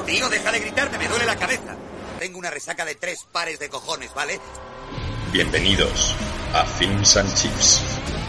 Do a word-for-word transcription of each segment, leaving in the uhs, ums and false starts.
Tío, deja de gritarme, me duele la cabeza. Tengo una resaca de tres pares de cojones, ¿vale? Bienvenidos a Films and Chips.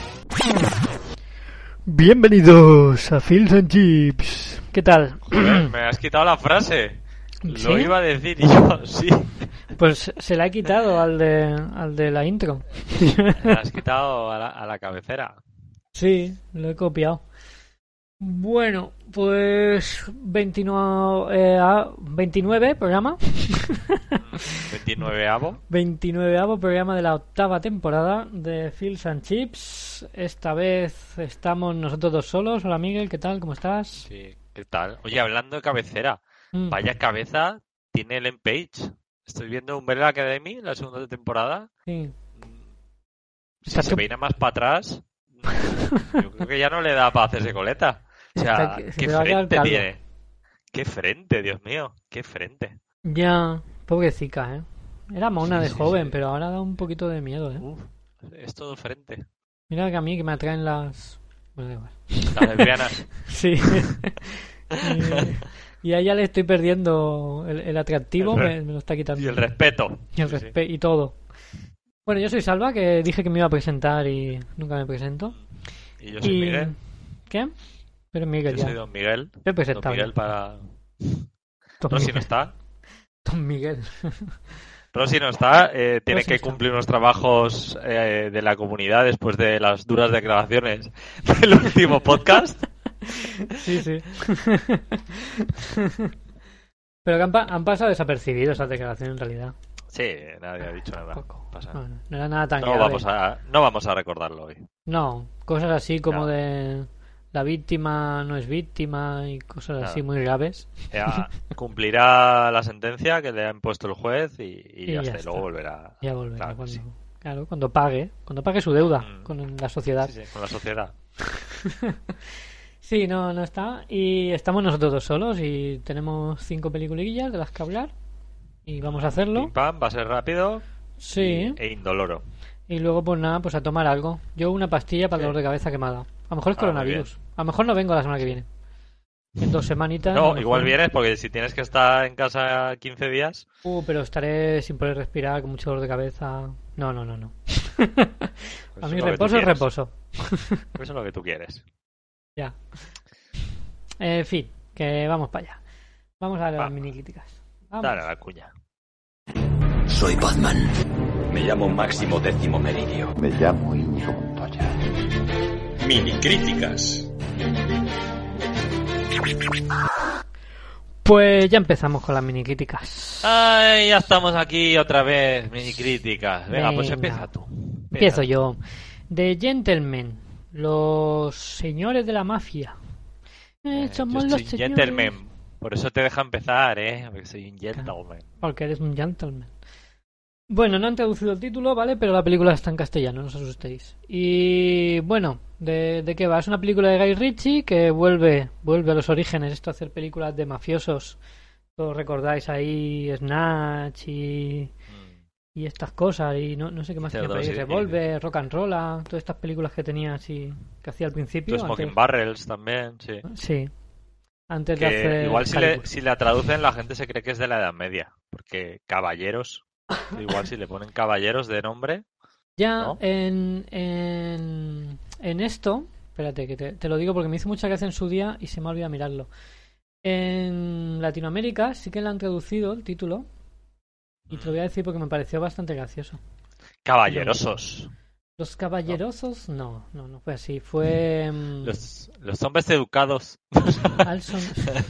Bienvenidos a Films and Chips. ¿Qué tal? Joder, me has quitado la frase. ¿Sí? Lo iba a decir yo, sí. Pues se la he quitado al de, al de la intro. Me has quitado a la, a la cabecera. Sí, lo he copiado. Bueno, pues veintinueve, eh, veintinueve programa. veintinueavo. veintinueavo programa de la octava temporada de Films and Chips. Esta vez estamos nosotros dos solos. Hola Miguel, ¿qué tal? ¿Cómo estás? Sí, ¿qué tal? Oye, hablando de cabecera, Mm. vaya cabeza tiene Ellen Page. Estoy viendo Umbrella Academy, la segunda temporada. Sí. Si Estás se tú- peina más para atrás, yo creo que ya no le da para hacerse coleta. O sea, Está que- se qué te va a quedar frente calvo. tiene. Qué frente, Dios mío, qué frente. Ya, pobrecita, ¿eh? Era mona Sí, de sí, joven, sí. pero ahora da un poquito de miedo, ¿eh? Uf, es todo frente. Mira que a mí que me atraen las... Bueno, da igual. Las lesbianas. Sí. y, y a ella le estoy perdiendo el, el atractivo, El re- me, me lo está quitando. Y el respeto. Y el Sí, sí. respe- y todo. Bueno, yo soy Salva, que dije que me iba a presentar y nunca me presento. Y yo soy y... Miguel. ¿Qué? Pero Miguel Yo ya. soy Don Miguel. He Don presentado. Miguel para... Don Rosy Miguel. no está. Don Miguel. Rosy no está. eh, tiene Rosy que está. cumplir unos trabajos eh, de la comunidad después de las duras declaraciones del último podcast. Sí, sí. Pero que han, pa- han pasado desapercibidos esas declaraciones en realidad. Sí, nadie ha dicho nada. Poco. Pasa. No, no, no era nada tan No grave. vamos a, no vamos a recordarlo hoy. No, cosas así como No. de la víctima no es víctima y cosas Nada. así muy graves. Ya cumplirá la sentencia que le ha impuesto el juez y, y Y ya, ya está. Y luego está. volverá. Ya volverá Claro que cuando, sí. claro, cuando pague, cuando pague su deuda Mm. con la sociedad. Sí, sí, con la sociedad. Sí, no, no está. Y estamos nosotros dos solos y tenemos cinco peliculillas de las que hablar y vamos a hacerlo. Pim pam, va a ser rápido Sí. e indoloro. Y luego pues nada, pues a tomar algo. Yo una pastilla para el Sí. dolor de cabeza quemada. A lo mejor es Ah, muy coronavirus. A lo mejor no vengo la semana que viene. En dos semanitas. a No, lo igual mejor- vienes porque si tienes que estar en casa quince días, Uh, pero estaré sin poder respirar, con mucho dolor de cabeza. No, no, no, no. pues A eso mí es lo que tú reposo es quieres. reposo. Eso es lo que tú quieres. Ya. En fin, que vamos para allá. Vamos a las Vamos. mini críticas. Vamos. Dale a la cuña. Soy Batman. Me llamo Máximo Décimo Meridio. Me llamo Íñigo Montoya. Mini críticas. Pues ya empezamos con las mini críticas. Ay, ya estamos aquí otra vez, mini críticas. Venga, pues Venga. empieza tú. Empieza. Empiezo yo. The Gentlemen, los señores de la mafia. Eh, Eh, somos yo los soy un señores. gentleman. Por eso te deja empezar, ¿eh? Porque soy un gentleman. Porque eres un gentleman. Bueno, no han traducido el título, ¿vale? Pero la película está en castellano, no os asustéis. Y bueno, ¿de, de qué va? Es una película de Guy Ritchie que vuelve, vuelve a los orígenes, esto a hacer películas de mafiosos. Todos recordáis ahí Snatch y, Mm. y estas cosas, y no, no sé qué más tenía por ahí, Cerdos y- Revolver, Rock and Roll, todas estas películas que tenía así, que hacía al principio. Two Smoking antes- Barrels también, sí. Sí. Antes de Que hacer igual si, le, Calígula. si la traducen la gente se cree que es de la Edad Media. Porque caballeros, igual si le ponen caballeros de nombre. Ya ¿no? en, en, en esto, espérate, que te, te lo digo porque me hizo mucha gracia en su día y se me ha olvidado mirarlo. En Latinoamérica sí que le han traducido el título y te lo voy a decir porque me pareció bastante gracioso. Caballerosos. Los caballerosos, no, no, no fue así. Fue mm, Los, los hombres educados. Alson-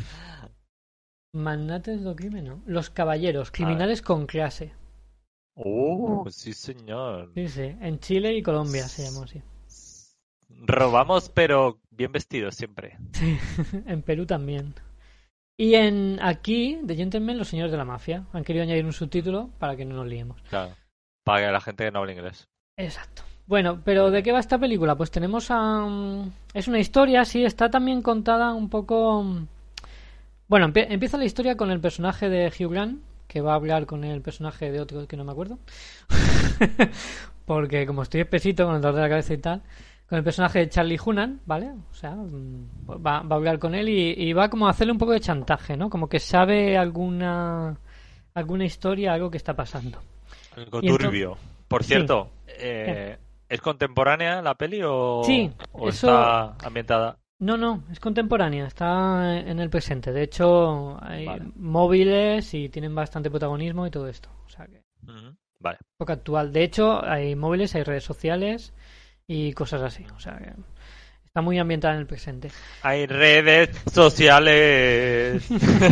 Magnates do crimen, ¿no? Los caballeros, criminales con clase. Uh, sí señor. Sí, sí, en Chile y Colombia se llamó así. Robamos pero bien vestidos siempre. Sí, en Perú también. Y en aquí, The Gentlemen, los señores de la mafia. Han querido añadir un subtítulo para que no nos liemos. Claro. Para la gente que no habla inglés. Exacto. Bueno, pero ¿de qué va esta película? Pues tenemos a... mm, es una historia, sí, está también contada un poco... mm, Bueno, empie- empieza la historia con el personaje de Hugh Grant, que va a hablar con el personaje de otro que no me acuerdo. Porque como estoy espesito con el dolor de la cabeza y tal... con el personaje de Charlie Hunnam, ¿vale? O sea, va, va a hablar con él y, y va como a hacerle un poco de chantaje, ¿no? Como que sabe alguna alguna historia, algo que está pasando. Algo Y turbio. entonces- Por Sí. cierto, eh, ¿es contemporánea la peli o, Sí, o eso- está ambientada? No, no, es contemporánea, está en el presente. De hecho, hay Vale. móviles y tienen bastante protagonismo y todo esto. O sea, que Ujú, Vale. poco actual. De hecho, hay móviles, hay redes sociales y cosas así. O sea, que está muy ambientada en el presente. Hay redes sociales.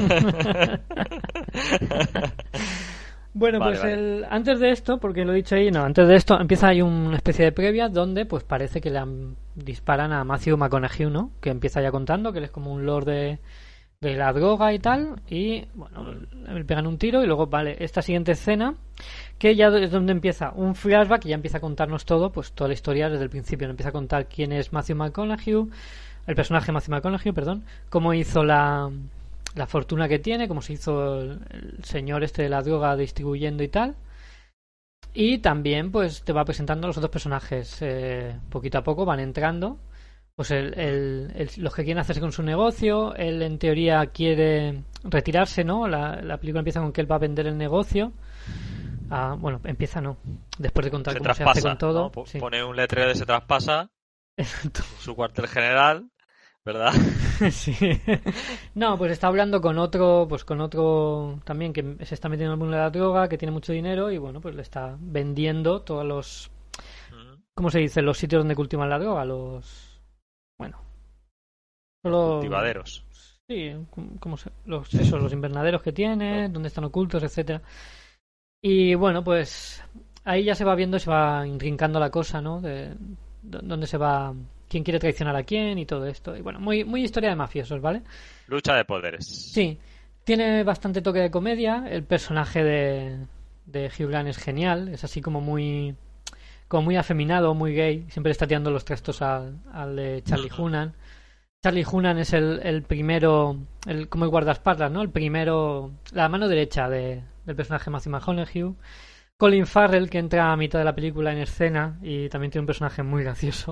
Bueno, Vale, pues vale. el, antes de esto, porque lo he dicho ahí, no, antes de esto empieza ahí una especie de previa donde pues parece que le han- disparan a Matthew McConaughey, ¿no? Que empieza ya contando que él es como un lord de, de la droga y tal, y bueno, le pegan un tiro y luego, vale, esta siguiente escena, que ya es donde empieza un flashback y ya empieza a contarnos todo, pues toda la historia desde el principio, nos empieza a contar quién es Matthew McConaughey, el personaje Matthew McConaughey, perdón, cómo hizo la, la fortuna que tiene, cómo se hizo el, el señor este de la droga distribuyendo y tal. Y también pues te va presentando a los otros personajes, eh, poquito a poco van entrando, pues el, el- el- los que quieren hacerse con su negocio. Él en teoría quiere retirarse, ¿no? La, la película empieza con que él va a vender el negocio. Ah, bueno, empieza no, después de contar Se cómo se hace traspasa, con todo. ¿no? Po- Sí. Pone un letrero de se traspasa, Exacto. su cuartel general, ¿verdad? Sí. No, pues está hablando con otro, pues con otro también que se está metiendo en el mundo de la droga, que tiene mucho dinero y bueno, pues le está vendiendo todos los, Ujú. ¿cómo se dice? Los sitios donde cultivan la droga, los, bueno, solo, Cultivaderos. sí, ¿cómo se, los, eso, los invernaderos que tiene, donde están ocultos, etcétera. Y bueno, pues ahí ya se va viendo, se va intrincando la cosa, ¿no? De, de dónde se va, quién quiere traicionar a quién y todo esto. Y bueno, muy, muy historia de mafiosos, ¿vale? Lucha de poderes. Sí, tiene bastante toque de comedia. El personaje de, de Hugh Grant es genial. Es así como muy como muy afeminado, muy gay. Siempre le está tirando los trastos al, al de Charlie Hunnam. Charlie Hunnam es el, el primero, el, como el guardaespaldas, ¿no? El primero, la mano derecha de, del personaje Matthew McConaughey. Colin Farrell, que entra a mitad de la película en escena y también tiene un personaje muy gracioso.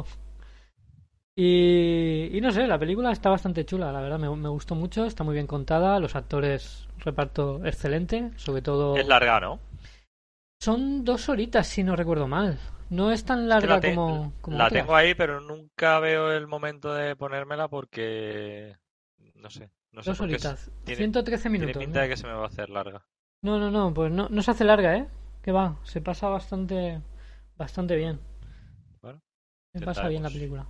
Y, y no sé, la película está bastante chula, la verdad, me, me gustó mucho, está muy bien contada, los actores, reparto excelente, sobre todo... Es larga, ¿no? Son dos horitas, si no recuerdo mal. No es tan Es que larga la, te- como, como la otras. tengo ahí, pero nunca veo el momento de ponérmela porque... No sé. No sé Dos por qué es- horitas, tiene, ciento trece tiene minutos. pinta ¿no? de que se me va a hacer larga. No, no, no, pues no, no se hace larga, ¿eh? Que va, se pasa bastante bastante bien. Bueno, Se pasa bien la intentaremos. película.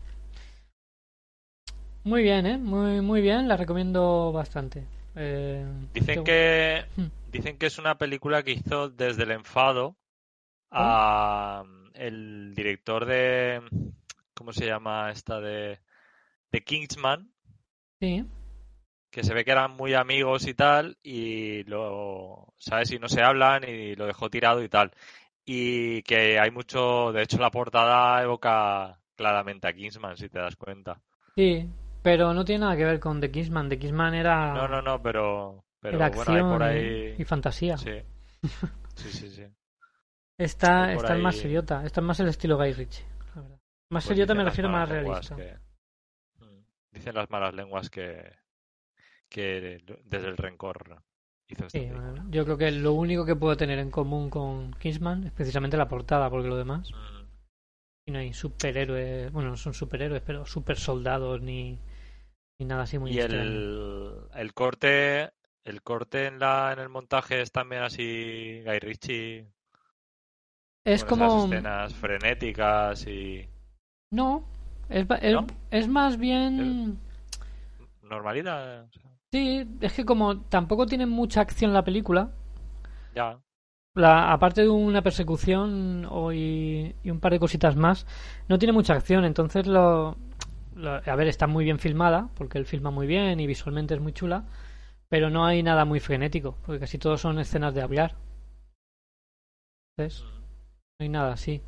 Muy bien, ¿eh? Muy, muy bien, la recomiendo bastante. Eh, Dicen te- que Hmm. dicen que es una película que hizo desde el enfado a el director de ¿cómo se llama esta de de Kingsman, Sí, que se ve que eran muy amigos y tal y lo sabes y no se hablan y lo dejó tirado y tal. Y que hay mucho, de hecho la portada evoca claramente a Kingsman, si te das cuenta. sí, pero no tiene nada que ver con The Kingsman. The Kingsman era, No, no, no, pero pero era bueno, acción hay por y- ahí y, fantasía. sí. Sí, sí, sí. Esta, Hay por esta es más ahí- seriota, esta es más el estilo Guy Ritchie, la verdad. Más Pues seriota dicen me las refiero más malas lenguas realista. que- Mm. Dicen las malas lenguas que, que desde el rencor hizo esta Sí, película. bueno, yo creo que lo único que puedo tener en común con Kingsman es precisamente la portada, porque lo demás, Mm. y no hay superhéroes, bueno, no son superhéroes, pero super soldados ni, ni nada así muy Y extraño. el, el corte, el corte en la en el montaje es también así Guy Ritchie, Es con como... esas escenas frenéticas y No, es, ba- es, ¿No? es más bien... normalidad, o sea, Sí, es que como tampoco tiene mucha acción la película, ya. la, aparte de una persecución o y, y un par de cositas más, no tiene mucha acción, entonces lo, lo- a ver, está muy bien filmada, porque él filma muy bien y visualmente es muy chula, pero no hay nada muy frenético, porque casi todos son escenas de hablar. Entonces, no hay nada así.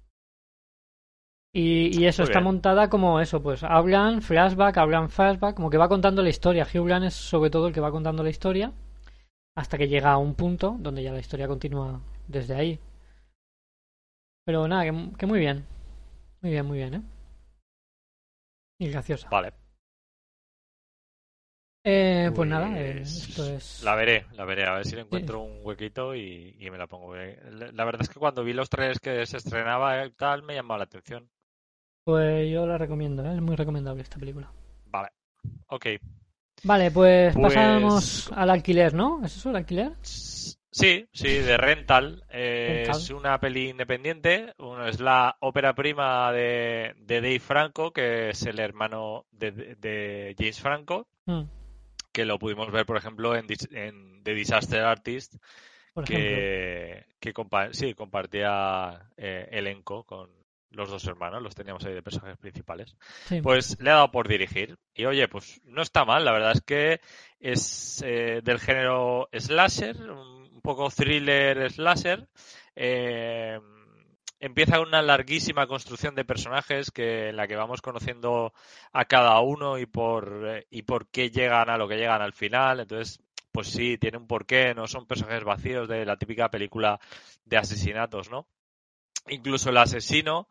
Y, y eso, Muy está bien. montada como eso, pues hablan flashback, hablan flashback, como que va contando la historia. Hugh Grant es sobre todo el que va contando la historia hasta que llega a un punto donde ya la historia continúa desde ahí. Pero nada, que, que muy bien. Muy bien, muy bien, ¿eh? Y graciosa. Vale. Eh, pues nada, eh, Pues, esto es... La veré, la veré, a ver si le encuentro un huequito y, y me la pongo. Eh, La la verdad es que cuando vi los trailers que se estrenaba y tal, me llamaba la atención. Pues yo la recomiendo, ¿eh? Es muy recomendable esta película. Vale, ok. Vale, pues, Pues- pasamos al alquiler, ¿no? ¿Es eso, el alquiler? Sí, sí, de Rental. Eh, Rental. Es una peli independiente. Uno es la ópera prima de, de Dave Franco, que es el hermano de, de- de James Franco, Mm, que lo pudimos ver, por ejemplo, en, Dis- en The Disaster Artist, por ejemplo. que, que compa- sí, compartía eh, elenco con los dos hermanos, los teníamos ahí de personajes principales. Sí. Pues le ha dado por dirigir. Y oye, pues no está mal, la verdad es que es eh, del género slasher, un poco thriller slasher. Eh, empieza con una larguísima construcción de personajes que en la que vamos conociendo a cada uno y por eh, y por qué llegan a lo que llegan al final. Entonces, pues sí, tiene un porqué, no son personajes vacíos de la típica película de asesinatos, ¿no? Incluso el asesino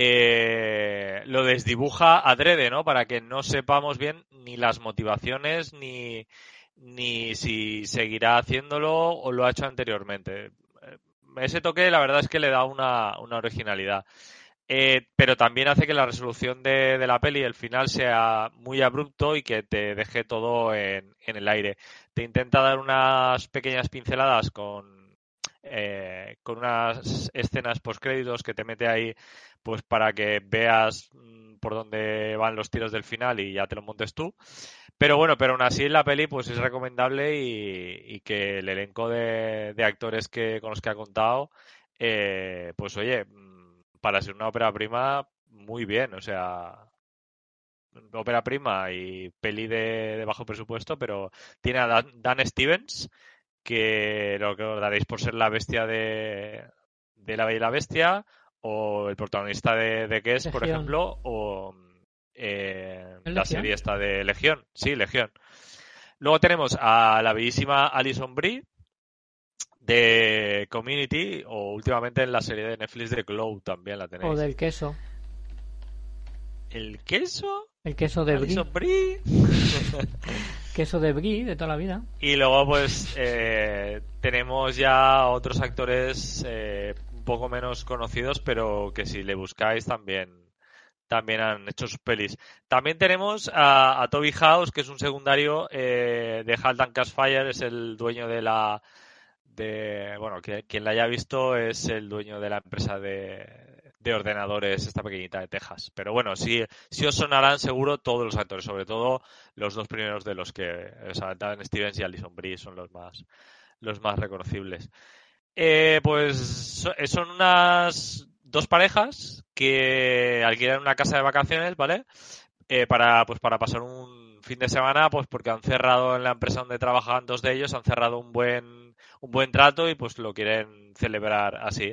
eh, lo desdibuja adrede, ¿no? Para que no sepamos bien ni las motivaciones ni, ni si seguirá haciéndolo o lo ha hecho anteriormente. Eh, Ese toque, la verdad es que le da una, una originalidad. Eh, pero también hace que la resolución de, de la peli, el final, sea muy abrupto y que te deje todo en, en el aire. Te intenta dar unas pequeñas pinceladas con eh, con unas escenas postcréditos que te mete ahí pues para que veas mm, por dónde van los tiros del final y ya te lo montes tú. Pero bueno, pero aún así la peli pues es recomendable y, y que el elenco de, de actores que con los que ha contado, eh, pues oye, mm, para ser una ópera prima, muy bien, o sea, ópera prima y peli de, de bajo presupuesto, pero tiene a Dan, Dan Stevens, que lo que os daréis por ser la bestia de, de La Bella y la Bestia, o el protagonista de, de Guess, por Legión. ejemplo, o eh, ¿Es la Legión? serie esta de Legión. Sí, Legión. Luego tenemos a la bellísima Alison Brie de Community, o últimamente en la serie de Netflix de Glow también la tenéis. O del queso. ¿El queso? El queso de Brie. Alison Brie. Queso de Brie de toda la vida. Y luego pues eh, tenemos ya otros actores eh, un poco menos conocidos, pero que si le buscáis también también han hecho sus pelis. También tenemos a, a Toby House, que es un secundario eh, de Halt and Catch Fire, es el dueño de la de bueno, que quien la haya visto es el dueño de la empresa de, de ordenadores, esta pequeñita de Texas. Pero bueno, sí, sí os sonarán seguro todos los actores, sobre todo los dos primeros de los que, o sea, Dan Stevens y Alison Brie son los más los más reconocibles. Eh, pues so- son unas dos parejas que alquilan una casa de vacaciones, ¿vale? Eh, para pues para pasar un fin de semana, pues porque han cerrado en la empresa donde trabajan dos de ellos, han cerrado un buen un buen trato y pues lo quieren celebrar así.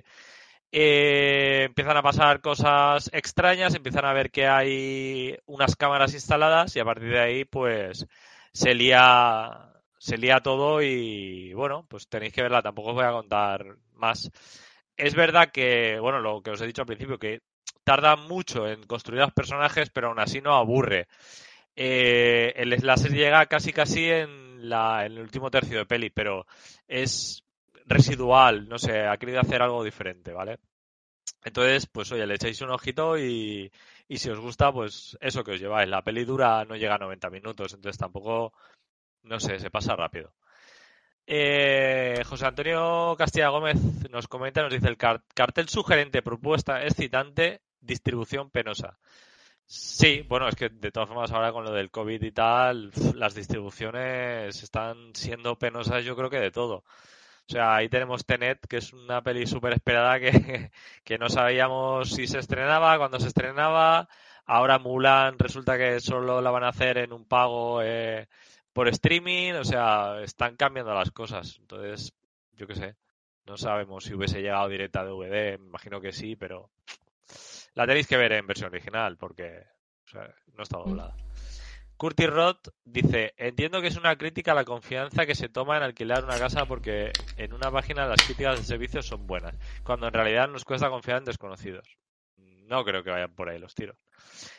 Eh, empiezan a pasar cosas extrañas, empiezan a ver que hay unas cámaras instaladas y a partir de ahí pues se lía se lía todo y bueno, pues tenéis que verla, tampoco os voy a contar más. Es verdad que, bueno, lo que os he dicho al principio, que tarda mucho en construir a los personajes, pero aún así no aburre. Eh, el slasher llega casi casi en, la, en el último tercio de peli, pero es residual, no sé, ha querido hacer algo diferente, ¿vale? Entonces, pues oye, le echáis un ojito y, y si os gusta, pues eso que os lleváis. La peli dura, no llega a noventa minutos, entonces tampoco, no sé, se pasa rápido. Eh, José Antonio Castilla Gómez nos comenta, nos dice: el car- cartel sugerente, propuesta excitante, distribución penosa. Sí, bueno, es que de todas formas ahora con lo del COVID y tal, pf, las distribuciones están siendo penosas, yo creo que de todo. O sea, ahí tenemos Tenet, que es una peli súper esperada que, que no sabíamos si se estrenaba, cuándo se estrenaba. Ahora Mulan resulta que solo la van a hacer en un pago eh, por streaming. O sea, están cambiando las cosas. Entonces, yo qué sé, no sabemos si hubiese llegado directa a D V D. Me imagino que sí, pero la tenéis que ver en versión original porque o sea, no está doblada. Curtis Roth dice: entiendo que es una crítica a la confianza que se toma en alquilar una casa porque en una página las críticas del servicio son buenas, cuando en realidad nos cuesta confiar en desconocidos. No creo que vayan por ahí los tiros.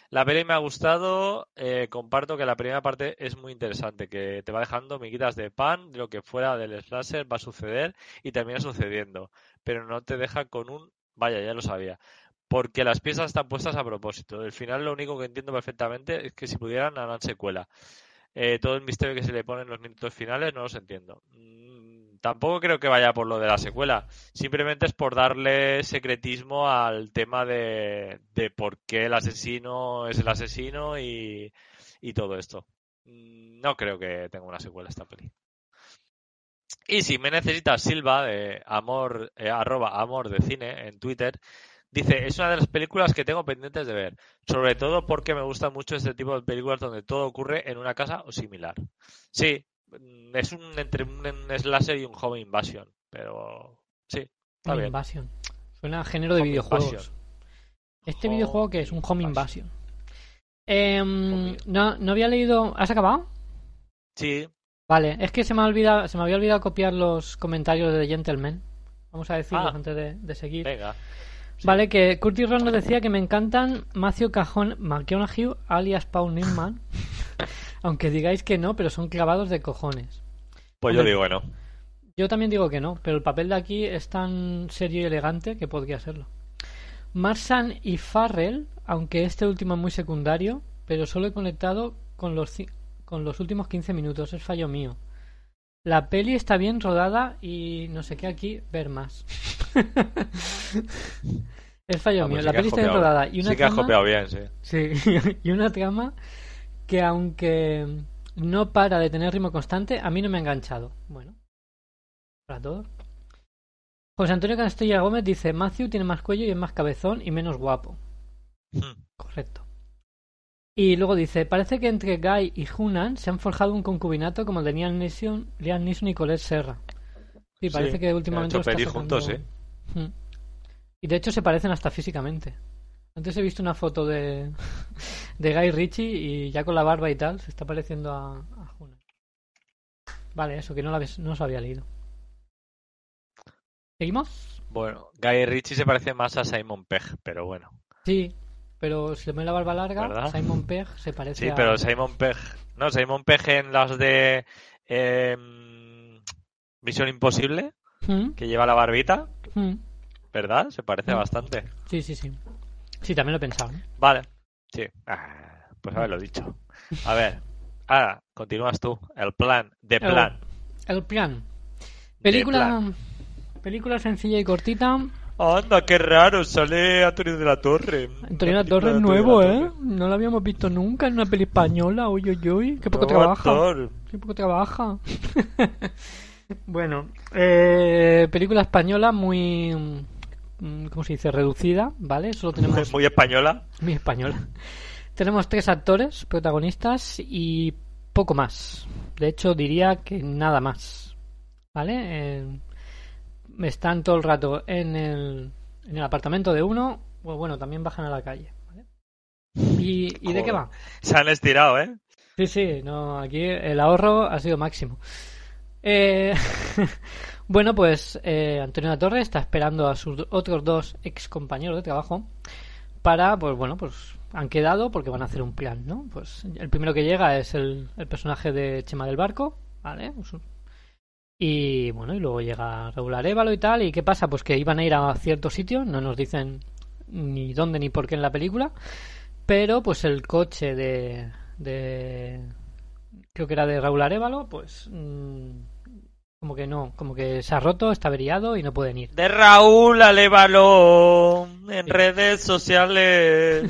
La peli me ha gustado, eh, comparto que la primera parte es muy interesante, que te va dejando miguitas de pan de lo que fuera del slasher va a suceder y termina sucediendo, pero no te deja con un, vaya, ya lo sabía, porque las piezas están puestas a propósito. El final lo único que entiendo perfectamente es que si pudieran harán secuela. Eh, todo el misterio que se le pone en los minutos finales no los entiendo. Mm, tampoco creo que vaya por lo de la secuela. Simplemente es por darle secretismo al tema de, de por qué el asesino es el asesino y, y todo esto. Mm, no creo que tenga una secuela esta peli. Y si me necesitas, Silva, de amor, eh, arroba amor de cine en Twitter, dice, es una de las películas que tengo pendientes de ver, sobre todo porque me gusta mucho este tipo de películas donde todo ocurre en una casa o similar. Sí, es un entre un slasher y un home invasion, pero sí, está Home bien. Invasion. Suena a género de Home videojuegos. Invasion. Este Home videojuego que es un Home Invasion. Invasion. Eh, Home- no, no había leído... ¿Has acabado? Sí, Vale, es que se me ha olvidado, se me había olvidado copiar los comentarios de The Gentleman. Vamos a decirlos Ah. antes de, de seguir. venga. Sí. Vale, que Curtis Ross nos decía que me encantan Matthew Cajón, McConaughey, alias Paul Newman. Aunque digáis que no, pero son clavados de cojones. Pues yo Hombre, digo que no. Yo también digo que no, pero el papel de aquí es tan serio y elegante que podría serlo. Marsan y Farrell, aunque este último es muy secundario, pero solo he conectado con los, ci- con los últimos quince minutos, es fallo mío. La peli está bien rodada y no sé qué aquí, ver más. Es fallo Ah, mío, pues sí la que has peli está bien copiado. rodada y una Sí que has trama... copiado bien, sí. Sí, y una trama que aunque no para de tener ritmo constante, a mí no me ha enganchado. Bueno, para todos. José Antonio Castilla Gómez dice, Matthew tiene más cuello y es más cabezón y menos guapo. Hmm. Correcto. Y luego dice, parece que entre Guy y Hunan se han forjado un concubinato como el de Liam Neeson, Liam Neeson y Colette Serra. Sí, parece Sí, que últimamente han hecho lo está peli sacando- juntos, Mm. Y de hecho se parecen hasta físicamente. Antes he visto una foto de, de Guy Ritchie y ya con la barba y tal se está pareciendo a, a Hunan. Vale, eso, que no lo, habéis- no os había leído. ¿Seguimos? Bueno, Guy Ritchie se parece más a Simon Pegg, pero bueno. Sí, pero si le pone la barba larga, ¿Verdad? Simon Pegg se parece Sí, a... pero Simon Pegg... No, Simon Pegg en las de eh, Misión Imposible, ¿Mm? que lleva la barbita, ¿Mm? ¿verdad? Se parece Mm. bastante. Sí, sí, sí. Sí, también lo he pensado. ¿eh? Vale, sí. Ah, pues haberlo dicho. A ver, ahora continúas tú. El plan, de plan. El plan. Película, película sencilla y cortita. Anda, qué raro, sale Antonio de la Torre. Antonio La La Torre es película de nuevo, Antonio de ¿eh? la Torre. No lo habíamos visto nunca en una peli española. Uy, uy, uy. Qué poco Nuevo trabaja. actor. Qué poco trabaja. Bueno, eh, película española muy... mm, ¿cómo se dice? Reducida, ¿vale? Solo tenemos... Muy española. Muy española. Tenemos tres actores protagonistas y poco más. De hecho, diría que nada más. ¿Vale? Eh, están todo el rato en el, en el apartamento de uno, o bueno, también bajan a la calle. ¿Vale? ¿Y, y de qué va? Se han estirado, ¿eh? Sí, sí, no, aquí el ahorro ha sido máximo. Eh, bueno, pues eh, Antonio La Torre está esperando a sus otros dos ex compañeros de trabajo para, pues bueno, pues han quedado porque van a hacer un plan, ¿no? Pues el primero que llega es el, el personaje de Chema del Barco, ¿vale? Y bueno, y luego llega Raúl Arévalo y tal. ¿Y qué pasa? Pues que iban a ir a cierto sitio, no nos dicen ni dónde ni por qué en la película, pero pues el coche de, de creo que era de Raúl Arévalo, pues mmm, como que no, como que se ha roto, está averiado y no pueden ir. De Raúl Arévalo en Sí. redes sociales.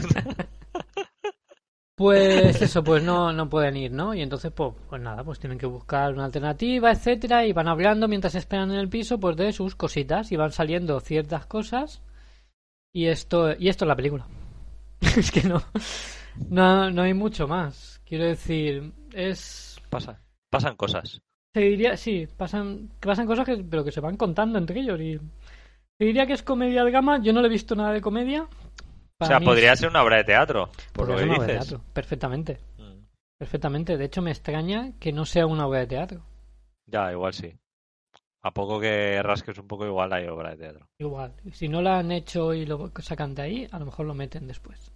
Pues eso, pues no, no pueden ir, ¿no? Y entonces, pues, pues nada, pues tienen que buscar una alternativa, etcétera, y van hablando mientras esperan en el piso, pues de sus cositas, y van saliendo ciertas cosas, y esto, y esto es la película. Es que no, no, no hay mucho más. Quiero decir, es, Pasa, pasan cosas. se diría, sí, pasan, pasan cosas que, pero que se van contando entre ellos, y se diría que es comedia de gama. Yo no le he visto nada de comedia. O Para sea, mí podría es- ser una obra de teatro, por podría lo ser que una obra de dices. teatro, perfectamente. Mm. Perfectamente. De hecho, me extraña que no sea una obra de teatro. Ya, igual sí. A poco que rasques un poco, igual hay obra de teatro. Igual. Y si no la han hecho y lo sacan de ahí, a lo mejor lo meten después.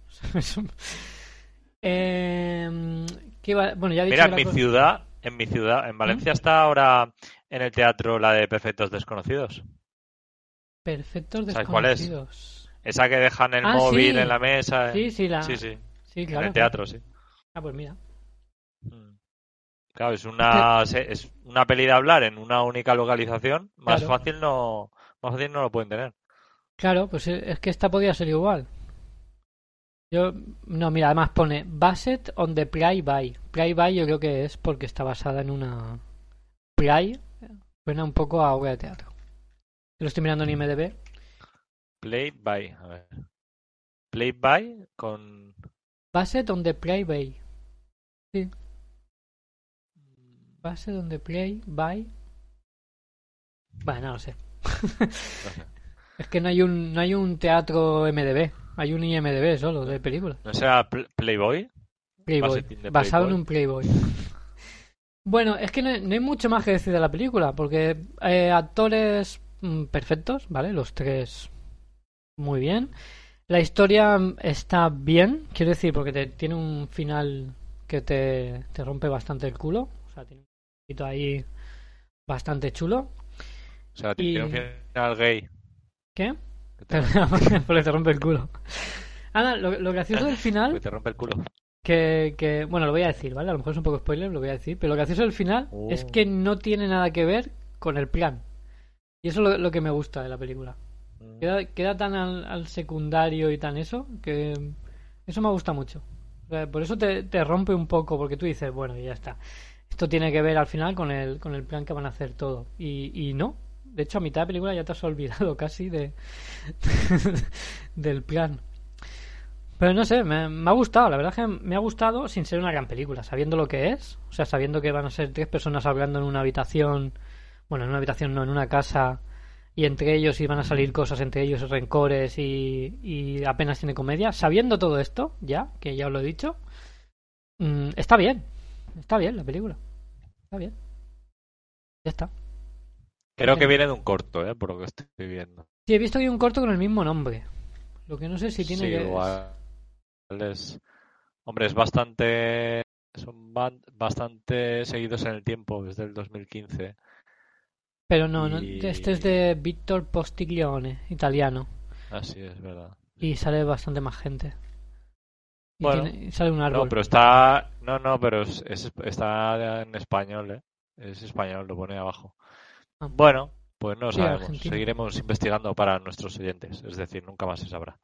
eh, ¿qué iba? Bueno, ya he dicho Mira, que en la mi cosa- ciudad, en mi ciudad, en Valencia está ahora en el teatro la de Perfectos Desconocidos. Perfectos ¿Sabes cuál es? desconocidos. Esa que dejan el Ah, móvil sí. en la mesa. Sí, sí, la... Sí, sí. Sí, En claro. el teatro, sí. Ah, pues mira. Mm. Claro, es una se- es una peli de hablar en una única localización. Más Claro. fácil no, más fácil no lo pueden tener. Claro, pues es es que esta podía ser igual. Yo, no, mira, además pone Based on the Play by. Play by yo creo que es porque está basada en una Play. Suena un poco a obra de teatro. Lo estoy mirando en I M D B. Play by, a ver. Play by con Based on the Play by. Sí. Based on the Play by. Bueno, no lo sé. no sé. Es que no hay un no hay un teatro M D B. Hay un I M D B solo de películas. ¿No será Pl- Playboy? Playboy, Based in the basado Playboy. en un Playboy. Bueno, es que no, no hay mucho más que decir de la película, porque eh, actores mm, perfectos, ¿vale? Los tres muy bien. La historia mm, está bien, quiero decir, porque te, tiene un final que te, te rompe bastante el culo. O sea, tiene un poquito ahí bastante chulo. O sea, Y- tiene un final gay. ¿Qué? Que te, Porque te rompe el culo. Ahora, lo, lo gracioso del que final... te rompe el culo. Que, que, bueno, lo voy a decir, ¿vale? A lo mejor es un poco spoiler, lo voy a decir, pero lo gracioso del final Oh. es que no tiene nada que ver con el plan. Y eso es lo, lo que me gusta de la película. Mm. Queda, queda tan al, al secundario y tan eso, que eso me gusta mucho. O sea, por eso te, te rompe un poco, porque tú dices, bueno, ya está. Esto tiene que ver al final con el, con el plan que van a hacer todo. Y, y no. De hecho, a mitad de película ya te has olvidado casi de del plan. Pero no sé, me, me ha gustado, la verdad es que me ha gustado sin ser una gran película, sabiendo lo que es, o sea, sabiendo que van a ser tres personas hablando en una habitación, bueno, en una habitación no, en una casa, y entre ellos iban a salir cosas, entre ellos rencores y, y apenas tiene comedia, sabiendo todo esto, ya, que ya os lo he dicho, mm, está bien, está bien la película, está bien, ya está. Creo que viene de un corto, ¿eh? Por lo que estoy viendo. Sí, he visto que hay un corto con el mismo nombre, lo que no sé si tiene Sí, que... igual es... Hombre, es bastante... Son ban- bastante seguidos en el tiempo, desde el dos mil quince. Pero no, no, Y- este es de Victor Postiglione, italiano. Ah, sí, es verdad. Y sale bastante más gente. Y Bueno, tiene- y sale un árbol. No, pero está... No, no, pero es, es- está en español, ¿eh? Es español, lo pone abajo. Ah. Bueno, pues no Sí, sabemos. argentino. Seguiremos investigando para nuestros oyentes. Es decir, nunca más se sabrá.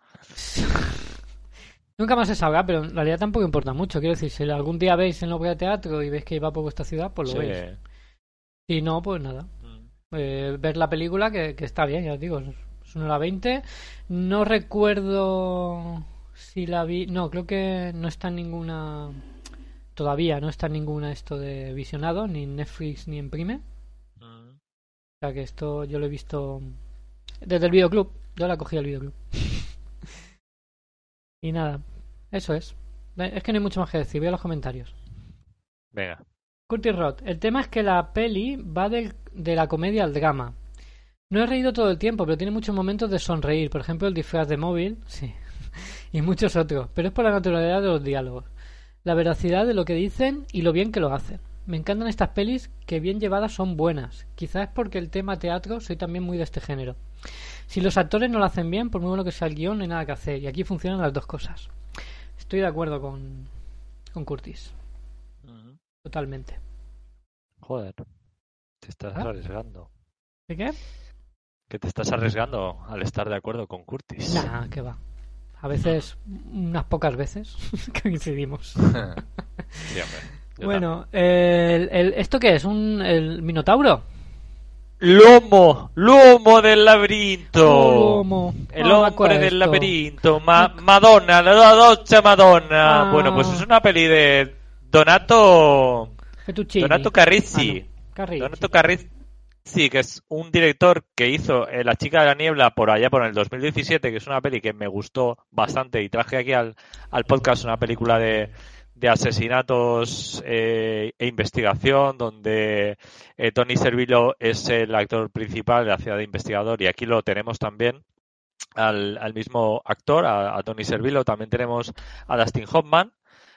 Nunca más se sabrá, pero en realidad tampoco importa mucho. Quiero decir, si algún día veis en la obra de teatro y veis que va por vuestra ciudad, pues lo Sí. veis. Si no, pues nada. Mm. Eh, ver la película, que, que está bien, ya os digo. Es una hora veinte. No recuerdo si la vi. No, creo que no está en ninguna. Todavía no está en ninguna esto de visionado, ni en Netflix ni en Prime. Mm. O sea que esto yo lo he visto desde el videoclub. Yo la cogí al videoclub. Y nada, eso es. Es que no hay mucho más que decir. Voy a los comentarios. Venga. Curtis Roth. El tema es que la peli va del- de la comedia al drama. No he reído todo el tiempo, pero tiene muchos momentos de sonreír. Por ejemplo, el disfraz de móvil. Sí. Y muchos otros. Pero es por la naturalidad de los diálogos. La veracidad de lo que dicen y lo bien que lo hacen. Me encantan estas pelis que bien llevadas son buenas. Quizás es porque el tema teatro soy también muy de este género. Si los actores no lo hacen bien, por muy bueno que sea el guión, no hay nada que hacer. Y aquí funcionan las dos cosas. Estoy de acuerdo con, con Curtis. Mm. Totalmente. Joder. Te estás ¿Ah? arriesgando. ¿De qué? Que te estás arriesgando al estar de acuerdo con Curtis. Nah, que va. A veces, unas pocas veces, que coincidimos. Sí, hombre. Yo Bueno, el, el- ¿esto qué es? ¿Un el Minotauro? Lomo, lomo del laberinto. Oh, lomo. El Ah, me acuerdo hombre del esto. laberinto. Ma- Madonna, la dolce Madonna. Ah. Bueno, pues es una peli de Donato. Fettuccini. Donato Carrisi. Ah, no. Carrisi. Donato Carrisi, que es un director que hizo eh, La chica de la niebla por allá por el dos mil diecisiete, que es una peli que me gustó bastante y traje aquí al, al podcast una película de, de asesinatos eh, e investigación, donde eh, Tony Servillo es el actor principal, de hacía de investigador, y aquí lo tenemos también al, al mismo actor, a, a Tony Servillo. También tenemos a Dustin Hoffman.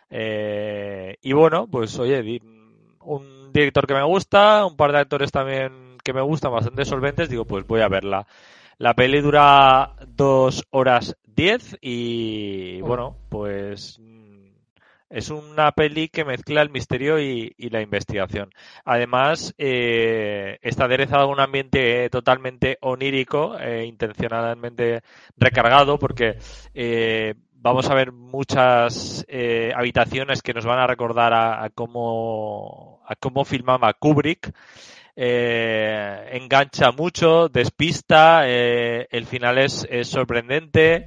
Eh, y bueno, pues oye, di, un director que me gusta, un par de actores también que me gustan, bastante solventes, digo, pues voy a verla. La peli dura dos horas diez y bueno, pues es una peli que mezcla el misterio y, y la investigación. Además, eh, está aderezado un ambiente totalmente onírico, eh, intencionalmente recargado, porque eh, vamos a ver muchas eh, habitaciones que nos van a recordar a, a cómo a cómo filmaba Kubrick. Eh, engancha mucho, despista, eh, el final es, es sorprendente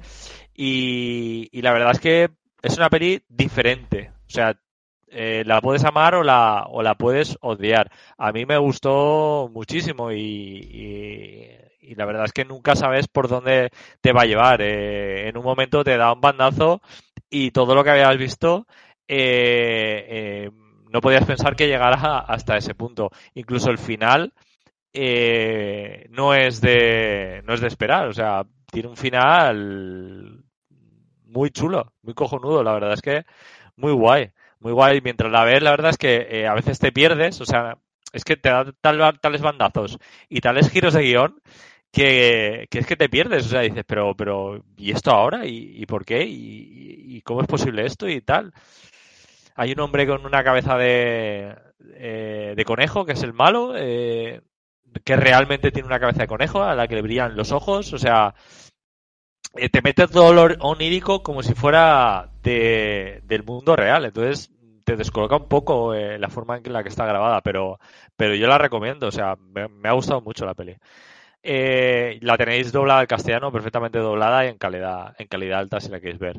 y, y la verdad es que es una peli diferente. O sea, eh, la puedes amar o la, o la puedes odiar. A mí me gustó muchísimo y, y, y la verdad es que nunca sabes por dónde te va a llevar. Eh, en un momento te da un bandazo y todo lo que habías visto eh, eh, no podías pensar que llegara hasta ese punto. Incluso el final eh, no es de no es de esperar. O sea, tiene un final muy chulo, muy cojonudo. La verdad es que muy guay, muy guay. Mientras la ves, la verdad es que eh, a veces te pierdes. O sea, es que te da tal, tales bandazos y tales giros de guión que, que es que te pierdes. O sea, dices, pero, pero ¿y esto ahora? ¿Y, y por qué? ¿Y, ¿Y cómo es posible esto? Y tal. Hay un hombre con una cabeza de, eh, de conejo, que es el malo, eh, que realmente tiene una cabeza de conejo a la que le brillan los ojos. O sea, eh, te mete todo lo onírico como si fuera de, del mundo real. Entonces te descoloca un poco eh, la forma en la que está grabada, pero, pero yo la recomiendo. O sea, me, me ha gustado mucho la peli. Eh, la tenéis doblada al castellano, perfectamente doblada y en calidad, en calidad alta si la queréis ver.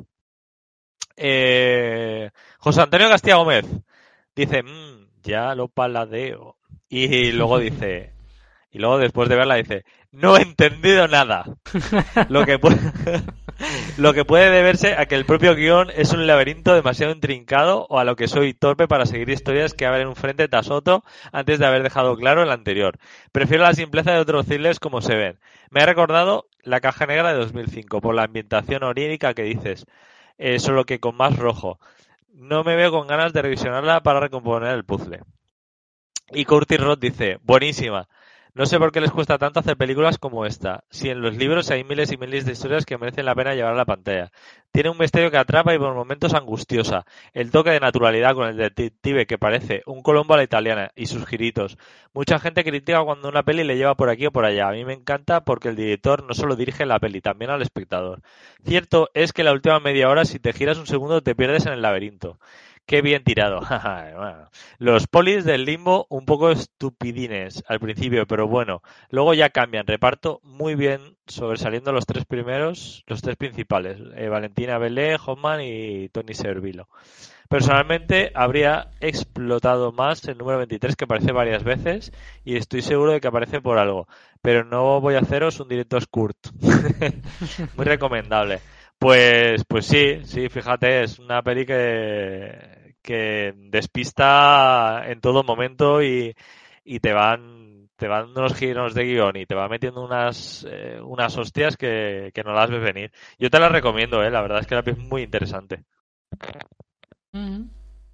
Eh, José Antonio Castilla Gómez dice, mmm, ya lo paladeo. Y luego dice, y luego después de verla dice, no he entendido nada. Lo que puede, lo que puede deberse a que el propio guión es un laberinto demasiado intrincado o a lo que soy torpe para seguir historias que abren un frente tras otro antes de haber dejado claro el anterior. Prefiero la simpleza de otros thrillers como se ven. Me ha recordado La caja negra de dos mil cinco por la ambientación onírica que dices. Eh, solo que con más rojo. No me veo con ganas de revisionarla para recomponer el puzzle. Y Curtis Roth dice, buenísima. No sé por qué les cuesta tanto hacer películas como esta. Si en los libros hay miles y miles de historias que merecen la pena llevar a la pantalla. Tiene un misterio que atrapa y por momentos angustiosa. El toque de naturalidad con el detective que parece un Colombo a la italiana y sus giritos. Mucha gente critica cuando una peli le lleva por aquí o por allá. A mí me encanta porque el director no solo dirige la peli, también al espectador. Cierto es que la última media hora, si te giras un segundo, te pierdes en el laberinto. Qué bien tirado. Bueno, los polis del Limbo un poco estupidines al principio, pero bueno, luego ya cambian. Reparto muy bien, sobresaliendo los tres primeros, los tres principales, eh, Valentina Belé, Hoffman y Tony Servillo. Personalmente habría explotado más el número veintitrés, que aparece varias veces y estoy seguro de que aparece por algo, pero no voy a haceros un directo Kurt. Muy recomendable. Pues, pues sí, sí, fíjate, es una peli que, que despista en todo momento y, y te van, te van unos giros de guión y te va metiendo unas, eh, unas hostias que, que no las ves venir. Yo te las recomiendo, eh, la verdad es que la peli es muy interesante. Mm-hmm.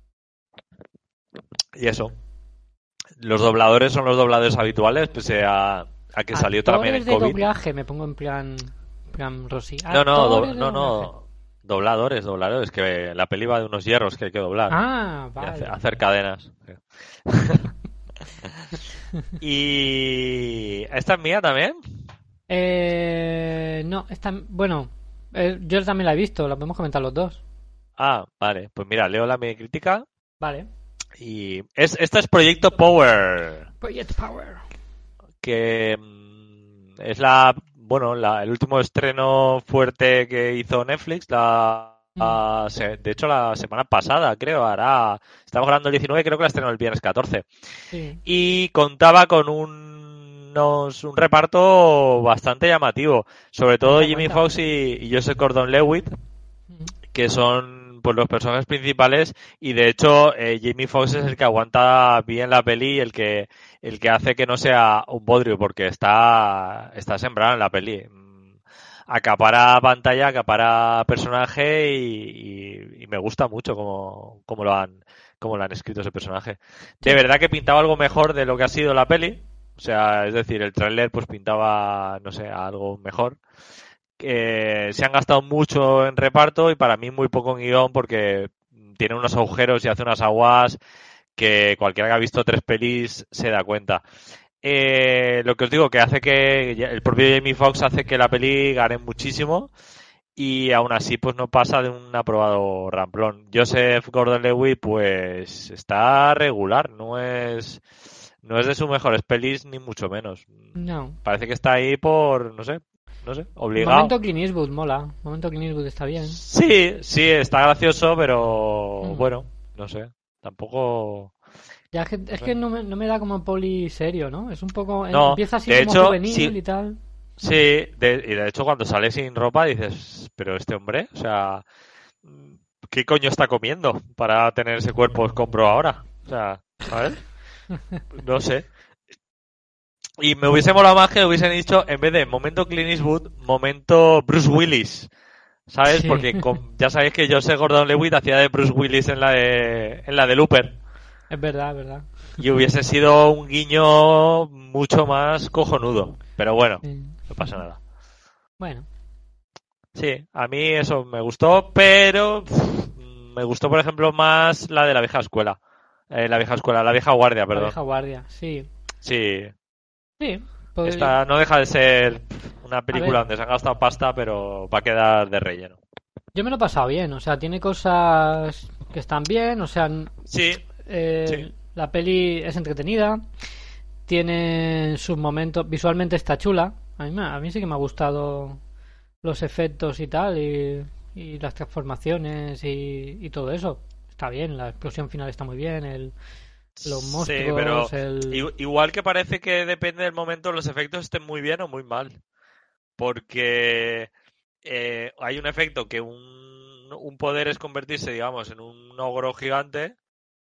Y eso. Los dobladores son los dobladores habituales, pese a, a que salió también en de COVID. Doblaje, me pongo en plan... Rosy. No, no, do, no, no, dobladores, dobladores, que la peli va de unos hierros que hay que doblar. Ah, vale. Hacer, hacer cadenas. ¿Y esta es mía también? Eh, no, esta, bueno, eh, yo también la he visto, la podemos comentar los dos. Ah, vale, pues mira, leo la mi crítica. Vale. Y es, esta es Proyecto Power. Project Power. Que mm, es la... Bueno, la, el último estreno fuerte que hizo Netflix, la, la se, de hecho la semana pasada, creo, hará, estamos grabando el diecinueve, creo que la estrenó el viernes catorce. Sí. Y contaba con un, unos, un reparto bastante llamativo, sobre todo Jimmy Foxx y, y Joseph Gordon-Levitt, que son por los personajes principales y de hecho eh, Jamie Foxx es el que aguanta bien la peli y el que el que hace que no sea un bodrio porque está está sembrado en la peli. Acapara pantalla, acapara personaje y, y, y me gusta mucho cómo, cómo lo han cómo lo han escrito ese personaje. De verdad que pintaba algo mejor de lo que ha sido la peli. O sea, es decir, el tráiler pues pintaba, no sé, algo mejor. Eh, se han gastado mucho en reparto y para mí muy poco en guión porque tiene unos agujeros y hace unas aguas que cualquiera que ha visto tres pelis se da cuenta. Eh, lo que os digo que hace que el propio Jamie Foxx hace que la peli gane muchísimo y aún así pues no pasa de un aprobado ramplón. Joseph Gordon-Levitt pues está regular, no es no es de sus mejores pelis ni mucho menos. No. Parece que está ahí por, no sé, no sé, obligado. Momento Clint Eastwood mola, momento Clint Eastwood está bien. Sí, sí, está gracioso, pero Mm. bueno, no sé, tampoco... Ya, es que, es que no, me, no me da como poli serio, ¿no? Es un poco... No, empieza así de como hecho, juvenil sí. y tal. Sí, de, y de hecho cuando sale sin ropa dices, pero este hombre, o sea, ¿qué coño está comiendo para tener ese cuerpo escombro ahora? O sea, ¿sabes? No sé. Y me hubiese molado más que hubiesen dicho, en vez de momento Clint Eastwood, momento Bruce Willis. ¿Sabes? Sí. Porque con, ya sabéis que Joseph Gordon-Levitt hacía de Bruce Willis en la de, en la de Looper. Es verdad, es verdad. Y hubiese sido un guiño mucho más cojonudo. Pero bueno, Sí. no pasa nada. Bueno, Sí, a mí eso me gustó, pero pff, me gustó, por ejemplo, más la de la vieja escuela. Eh, la vieja escuela, la vieja guardia, la perdón. vieja guardia, sí. Sí, Sí, pues, esta no deja de ser pff, una película ver. donde se han gastado pasta, pero va a quedar de relleno. yo me lo he pasado bien. O sea, tiene cosas que están bien. O sea, n- Sí, eh, Sí. la peli es entretenida. Tiene sus momentos. Visualmente está chula. A mí, me- a mí sí que me ha gustado los efectos y tal. Y, y las transformaciones y, y todo eso. Está bien. La explosión final está muy bien. El, los monstruos. sí, pero el... i- igual que parece que depende del momento los efectos estén muy bien o muy mal. Porque eh, hay un efecto que un, un poder es convertirse, digamos, en un ogro gigante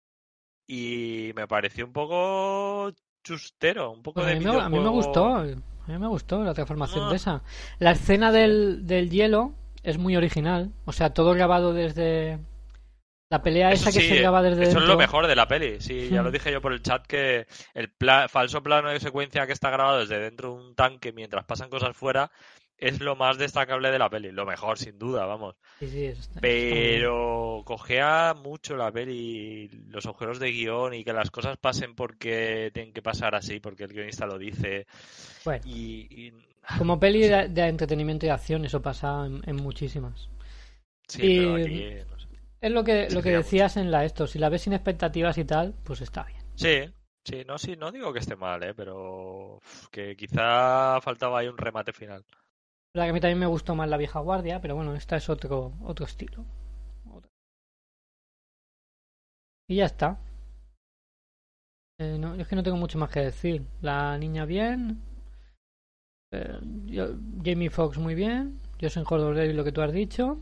y me pareció un poco chustero, un poco Pues de a mí, me, a mí me videojuego. gustó. A mí me gustó la transformación Ah. de esa. La escena del, del hielo es muy original. O sea, todo grabado desde... La pelea Eso esa que sí, se graba desde eso dentro. es lo mejor de la peli. Sí, ya Hmm. lo dije yo por el chat que el pla- falso plano de secuencia que está grabado desde dentro de un tanque mientras pasan cosas fuera es lo más destacable de la peli. Lo mejor, sin duda, vamos. Sí, sí, eso está, eso está muy bien. Pero cogea mucho la peli, los agujeros de guión y que las cosas pasen porque tienen que pasar así, porque el guionista lo dice. Bueno, Y, y- como peli de, de entretenimiento y acción, eso pasa en, en muchísimas. sí, Y- pero aquí no sé. Es lo que, Sí, lo que sería decías en la esto. Si la ves sin expectativas y tal, pues está bien. Sí, sí, no, sí, no digo que esté mal, ¿eh? Pero uf, que quizá faltaba ahí un remate final. La que a mí también me gustó más la vieja guardia, pero bueno, esta es otro, otro estilo. Otro. Y ya está. Eh, no, yo es que no tengo mucho más que decir. La niña bien. Eh, yo- Jamie Foxx muy bien. Joseph Gordon-Levitt lo que tú has dicho.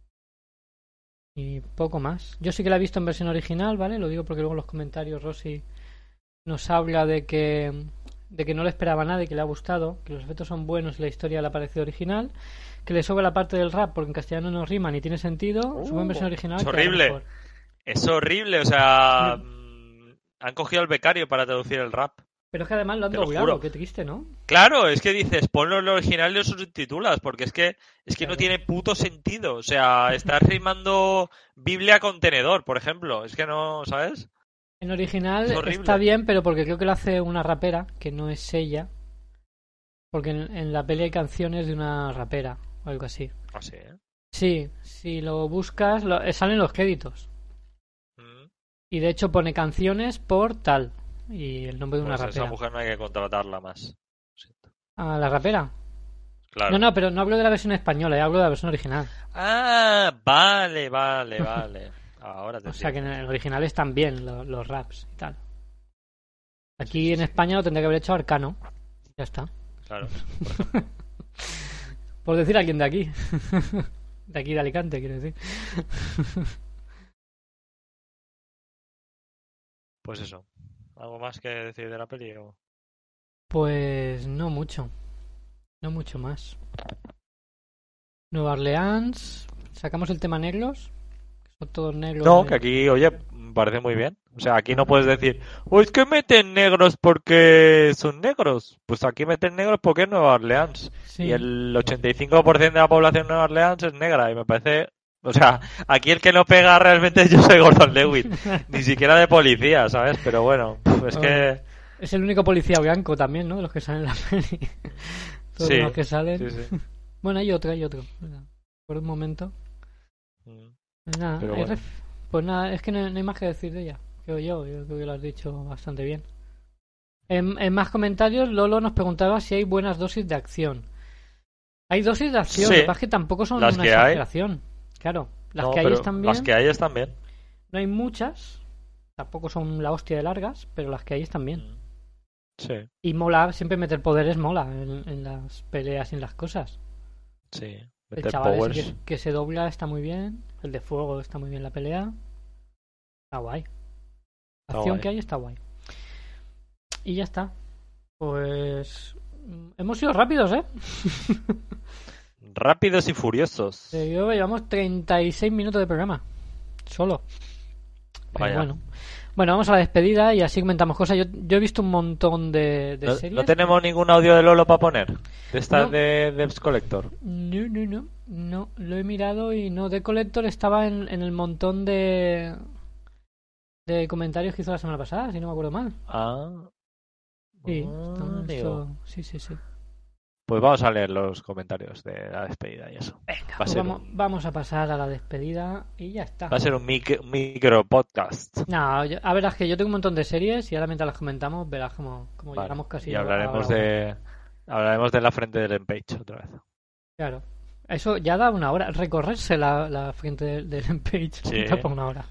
Y poco más. Yo sí que la he visto en versión original, ¿vale? Lo digo porque luego en los comentarios Rosy nos habla de que de que no le esperaba nada y que le ha gustado, que los efectos son buenos y la historia le ha parecido original, que le sobra la parte del rap porque en castellano no rima ni tiene sentido, Uh, su en versión original es queda horrible. mejor. Es horrible, o sea, Sí. mm, han cogido al becario para traducir el rap. Pero es que además lo han Te lo doblado, juro. qué triste, ¿no? Claro, es que dices, ponlo en el original y lo subtitulas, porque es que es que no Claro. tiene puto sentido. O sea, estás rimando Biblia con tenedor, por ejemplo. Es que no, ¿sabes? En original Es horrible. está bien, pero porque creo que lo hace una rapera, que no es ella. Porque en, en la peli hay canciones de una rapera o algo así. Así, ¿eh? Sí, si lo buscas, lo- eh, salen los créditos. Mm. Y de hecho pone canciones por tal. Y el nombre de una Pues esa rapera. mujer no hay que contratarla más. Lo siento. ¿A la rapera? Claro. No, no, pero no hablo de la versión española, yo hablo de la versión original. Ah, vale, vale, vale. Ahora te O sea que en entiendo. el original están bien lo- los raps y tal. Aquí en España lo tendría que haber hecho Arcano. Ya está. Claro. Por decir a alguien de aquí. De aquí de Alicante, quiero decir. pues eso. ¿Algo más que decir de la peli? O... Pues no mucho. No mucho más. Nueva Orleans. Sacamos el tema negros. Son todos negros. No, eh. que aquí, oye, me parece muy bien. O sea, aquí no puedes decir, oh, es que meten negros porque son negros. Pues aquí meten negros porque es Nueva Orleans. Sí. Y el ochenta y cinco por ciento de la población de Nueva Orleans es negra. Y me parece... O sea, aquí el que no pega realmente yo soy Gordon Levitt. Ni siquiera de policía, ¿sabes? Pero bueno, pues Oh. que... Es el único policía blanco también, ¿no? De los que salen en la peli. Todos Sí, los que salen. sí, sí. Bueno, hay otro, hay otro. Por un momento. Mm. Nada, Pero hay bueno. ref- pues nada, es que no, no hay más que decir de ella. Creo yo, yo creo que lo has dicho bastante bien. En, en más comentarios, Lolo nos preguntaba si hay buenas dosis de acción. Hay dosis de acción, Sí. lo que pasa es que tampoco son Las una que hay. exageración. Claro, las No, que hay pero están bien. Las que hay están bien. No hay muchas, tampoco son la hostia de largas, pero las que hay están bien. Sí, Y mola, siempre meter poderes mola en, en las peleas y en las cosas. sí. El Meter chaval ese powers. que, que se dobla está muy bien. El de fuego está muy bien la pelea. Está guay. La Está acción guay. que hay está guay. Y ya está. Pues... mm, hemos sido rápidos, ¿eh? Rápidos y furiosos. Eh, yo llevamos treinta y seis minutos de programa. Solo. Pero Vaya. bueno. Bueno, vamos a la despedida y así comentamos cosas. Yo, yo he visto un montón de, de ¿No, series. no tenemos ningún audio de Lolo para poner? De estas No. de Debs Collector. No, no, no. No, lo he mirado y no. The Collector estaba en, en el montón de... de comentarios que hizo la semana pasada, si no me acuerdo mal. Ah. Sí, Ah, está- amigo. esto- sí, sí, sí. Pues vamos a leer los comentarios de la despedida y eso. Venga, Va a pues ser vamos, un- vamos a pasar a la despedida y ya está. Va a ser un mic- micro podcast. No, yo- a ver, es que yo tengo un montón de series y ahora mientras las comentamos verás cómo, cómo Vale. llegamos casi Y a- a hablaremos la hora. de hablaremos de la frente del Empage otra vez. Claro. Eso ya da una hora. Recorrerse la, la frente del, del page Sí. da para una hora.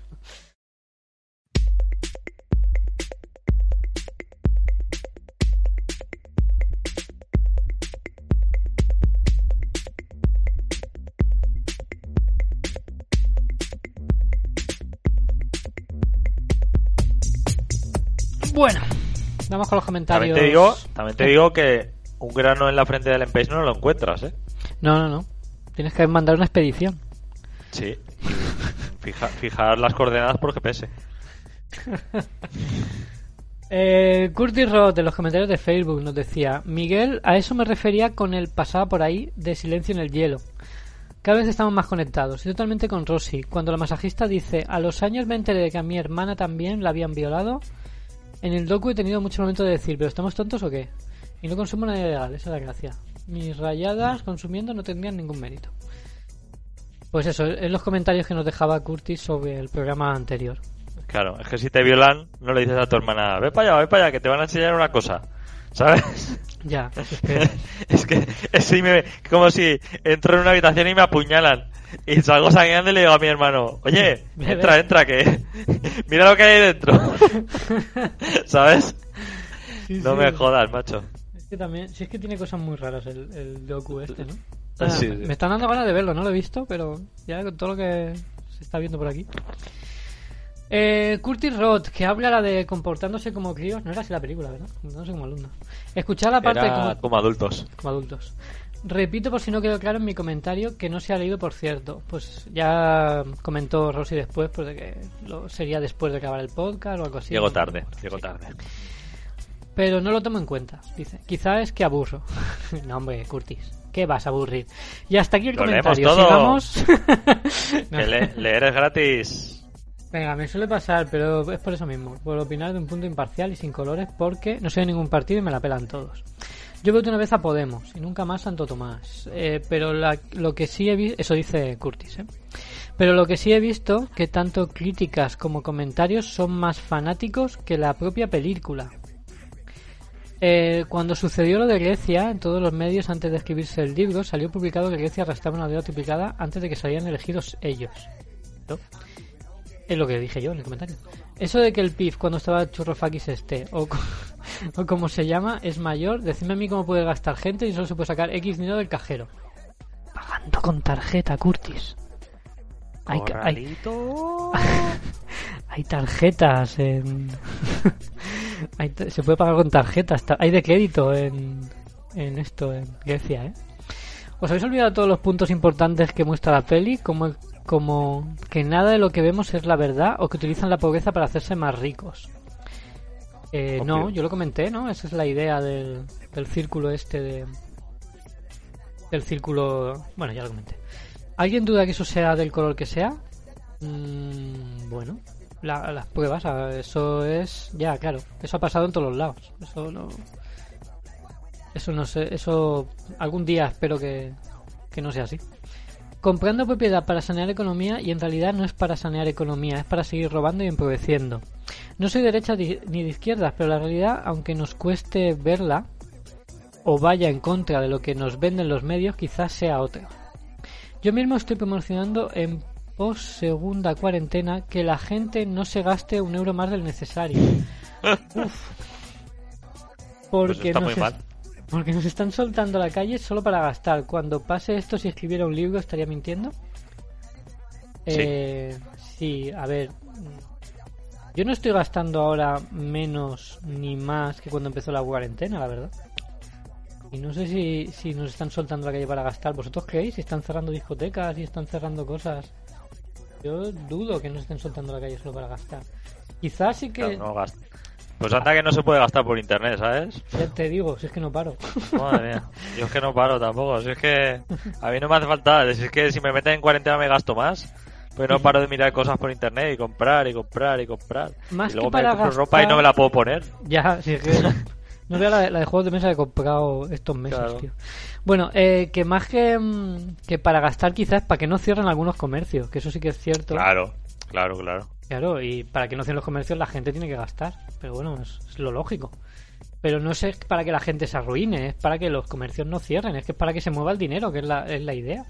Bueno, vamos con los comentarios. También te digo, también te digo que un grano en la frente del Empage no lo encuentras, ¿eh? No, no, no. Tienes que mandar una expedición. Sí. Fija, fijar las coordenadas por G P S. Eh, Curtis Roth en los comentarios de Facebook nos decía: Miguel, a eso me refería con el pasaba por ahí de Silencio en el hielo. Cada vez estamos más conectados. Y totalmente con Rosy. Cuando la masajista dice: a los años me enteré de que a mi hermana también la habían violado. En el docu he tenido muchos momentos de decir: ¿pero estamos tontos o qué? Y no consumo nada ilegal, esa es la gracia. Mis rayadas consumiendo no tendrían ningún mérito. Pues eso, en los comentarios que nos dejaba Curtis sobre el programa anterior. Claro, es que si te violan, no le dices a tu hermana, ve para allá, ve para allá, que te van a enseñar una cosa. ¿Sabes? Ya, es que... Es que es si me- como si entro en una habitación y me apuñalan. Y salgo sangrando y le digo a mi hermano, oye, Ve, entra, ve. entra, que mira lo que hay dentro. ¿Sabes? Sí, No sí. me jodas, macho. Es que también, si es que tiene cosas muy raras el, el docu este, ¿no? Ah, Ah, sí, me- sí. Me están dando ganas de verlo, no lo he visto, pero ya con todo lo que se está viendo por aquí. Eh, Curtis Roth, que habla la de comportándose como críos, no era así la película, ¿verdad? Comportándose como alumnos. Escuchar la parte Era como, como adultos. como adultos. Repito por si no quedó claro en mi comentario, que no se ha leído, por cierto. Pues ya comentó Rosy después, pues de que lo, sería después de acabar el podcast o algo así. Llego No- tarde, sí. llego tarde. Pero no lo tomo en cuenta, dice. Quizá es que aburro. No, hombre, Curtis. ¿Qué vas a aburrir? Y hasta aquí el Lo leemos comentario. todo. Sigamos. No. Que le- leer es gratis. Venga, me suele pasar, pero es por eso mismo. Por opinar de un punto imparcial y sin colores, porque no soy de ningún partido y me la pelan todos. Yo voté una vez a Podemos y nunca más a Santo Tomás. Eh, pero la- lo que sí he visto... Eso dice Curtis, ¿eh? Pero lo que sí he visto, que tanto críticas como comentarios son más fanáticos que la propia película. Eh, cuando sucedió lo de Grecia, en todos los medios antes de escribirse el libro, salió publicado que Grecia arrastraba una deuda triplicada antes de que salieran elegidos ellos. ¿No? Es lo que dije yo en el comentario. Eso de que el P I F cuando estaba Churrofakis esté, o, co- o como se llama, es mayor, decidme a mí cómo puede gastar gente y solo se puede sacar X dinero del cajero. Pagando con tarjeta, Curtis. Hay que, hay, Corralito. hay tarjetas en... hay t- se puede pagar con tarjetas, ta- hay de crédito en, en esto, en Grecia, ¿eh? ¿Os habéis olvidado todos los puntos importantes que muestra la peli? Como, como que nada de lo que vemos es la verdad o que utilizan la pobreza para hacerse más ricos. Eh, no, yo lo comenté, ¿no? Esa es la idea del, del círculo este de... Del círculo... Bueno, ya lo comenté. ¿Alguien duda que eso sea del color que sea? Mm, bueno, la, las pruebas, eso es... Ya, claro, eso ha pasado en todos los lados. Eso no... Eso no sé, eso algún día espero que, que no sea así. Comprando propiedad para sanear economía y en realidad no es para sanear economía, es para seguir robando y empobreciendo. No soy de derecha ni de izquierdas, pero la realidad, aunque nos cueste verla o vaya en contra de lo que nos venden los medios, quizás sea otra. Yo mismo estoy promocionando en post segunda cuarentena que la gente no se gaste un euro más del necesario. Uf. Porque pues está nos muy es... mal. Porque nos están soltando a la calle solo para gastar. Cuando pase esto, si escribiera un libro, ¿estaría mintiendo? Sí. Eh, sí, a ver. Yo no estoy gastando ahora menos ni más que cuando empezó la cuarentena, la verdad. Y no sé si, si nos están soltando a la calle para gastar. ¿Vosotros creéis? Si están cerrando discotecas, si están cerrando cosas. Yo dudo que nos estén soltando a la calle solo para gastar. Quizás sí que... No, no gasta. Pues anda que no se puede gastar por internet, ¿sabes? Ya te digo, si es que no paro. Madre mía. Yo es que no paro tampoco. Si es que a mí no me hace falta. Si es que si me meten en cuarentena me gasto más. Pues no paro de mirar cosas por internet y comprar y comprar y comprar. Más y luego que para me compro gastar... ropa y no me la puedo poner. Ya, si es que... No veo la, la de juegos de mesa que he comprado estos meses, Claro. tío. Bueno, eh, que más que, mm, que para gastar quizás para que no cierren algunos comercios, que eso sí que es cierto. Claro, claro, claro. Claro, y para que no cierren los comercios la gente tiene que gastar. Pero bueno, es, es lo lógico. Pero no es para que la gente se arruine, es para que los comercios no cierren, es que es para que se mueva el dinero, que es la, es la idea.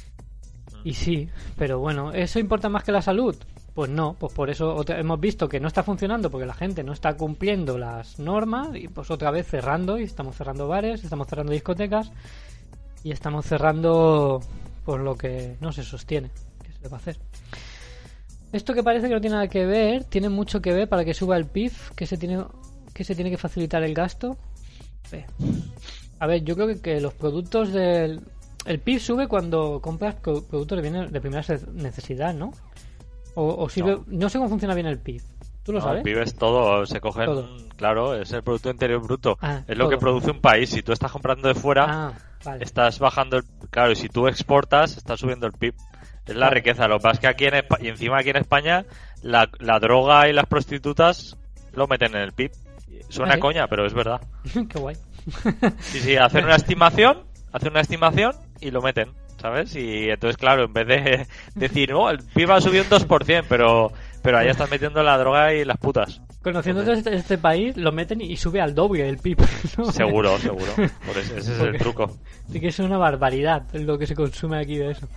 Y sí, pero bueno, ¿eso importa más que la salud? Pues no, pues por eso otra, hemos visto que no está funcionando porque la gente no está cumpliendo las normas y pues otra vez cerrando, y estamos cerrando bares, estamos cerrando discotecas y estamos cerrando por lo que no se sostiene. ¿Qué se le va a hacer? Esto que parece que no tiene nada que ver, tiene mucho que ver para que suba el P I B, que se tiene que se tiene que facilitar el gasto. Ve. A ver, yo creo que, que los productos del... El P I B sube cuando compras co- productos de, bienes de primera necesidad, ¿no? O, o sirve... no. no sé cómo funciona bien el P I B. ¿Tú lo No, sabes? el P I B es todo, se cogen, Todo. claro, es el Producto Interior Bruto. Ah, es lo todo. que produce un país. Si tú estás comprando de fuera, Ah, vale. estás bajando el... Claro, y si tú exportas, estás subiendo el P I B. Es la Vale. riqueza. Lo que pasa es que aquí en España, y encima aquí en España, la, la droga y las prostitutas lo meten en el P I B. Suena ¿Ah, sí? coña, pero es verdad. Qué guay. Sí, sí, hacen una estimación, hacen una estimación y lo meten, ¿sabes? Y entonces, claro, en vez de decir, oh, el P I B ha subido un dos por ciento, pero, pero ahí están metiendo la droga y las putas. Conociendo este, este país, lo meten y sube al doble el P I B, ¿no? Seguro, seguro. Por eso, ese es Porque- el truco. Sí que es una barbaridad lo que se consume aquí de eso.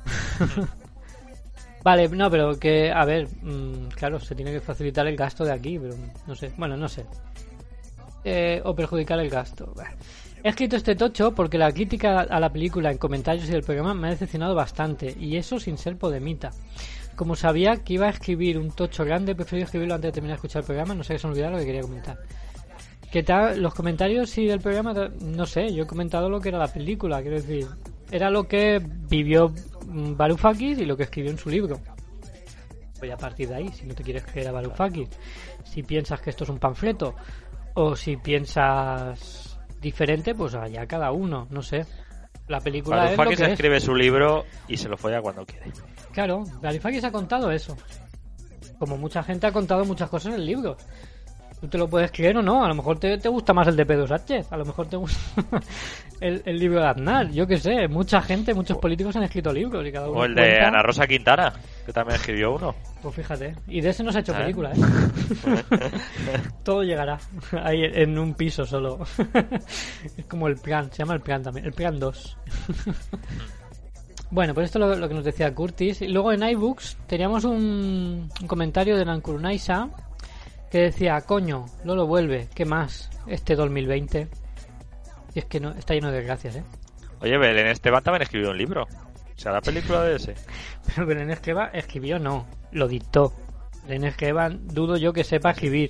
Vale, no, pero que, a ver, mmm, claro, se tiene que facilitar el gasto de aquí, pero no sé, bueno, no sé. Eh, o perjudicar el gasto. Bah. He escrito este tocho porque la crítica a la película en comentarios y del programa me ha decepcionado bastante, y eso sin ser podemita. Como sabía que iba a escribir un tocho grande, preferí escribirlo antes de terminar de escuchar el programa, no sé que se me olvidara lo que quería comentar. ¿Qué tal? Los comentarios y del programa, no sé, yo he comentado lo que era la película, quiero decir, era lo que vivió mm, Varoufakis y lo que escribió en su libro. Pues a partir de ahí, si no te quieres creer a Varoufakis, si piensas que esto es un panfleto, o si piensas diferente, pues allá cada uno, no sé. La película es lo Varoufakis que es. escribe su libro y se lo folla cuando quiere. Claro, Varoufakis ha contado eso. Como mucha gente ha contado muchas cosas en el libro. Tú te lo puedes creer o no, a lo mejor te, te gusta más el de Pedro Sánchez, a lo mejor te gusta el, el libro de Aznar, yo qué sé, mucha gente, muchos políticos han escrito libros y cada uno O el de cuenta. Ana Rosa Quintana, que también escribió uno. Pues fíjate, y de ese no se ha hecho ¿Eh? película, ¿eh? Todo llegará ahí en un piso solo. Es como el plan, se llama el plan también, el plan dos. Bueno, pues esto es lo, lo que nos decía Curtis. Y luego en iBooks teníamos un, un comentario de Nankurunaisa que decía, coño, Lolo vuelve, ¿qué más? Este dos mil veinte. Y es que no, está lleno de desgracias, ¿eh? Oye, Belén Esteban también escribió un libro. O sea, la película de ese. Pero Belén Esteban escribió, no, lo dictó. Leonard Scriban dudo yo que sepa escribir.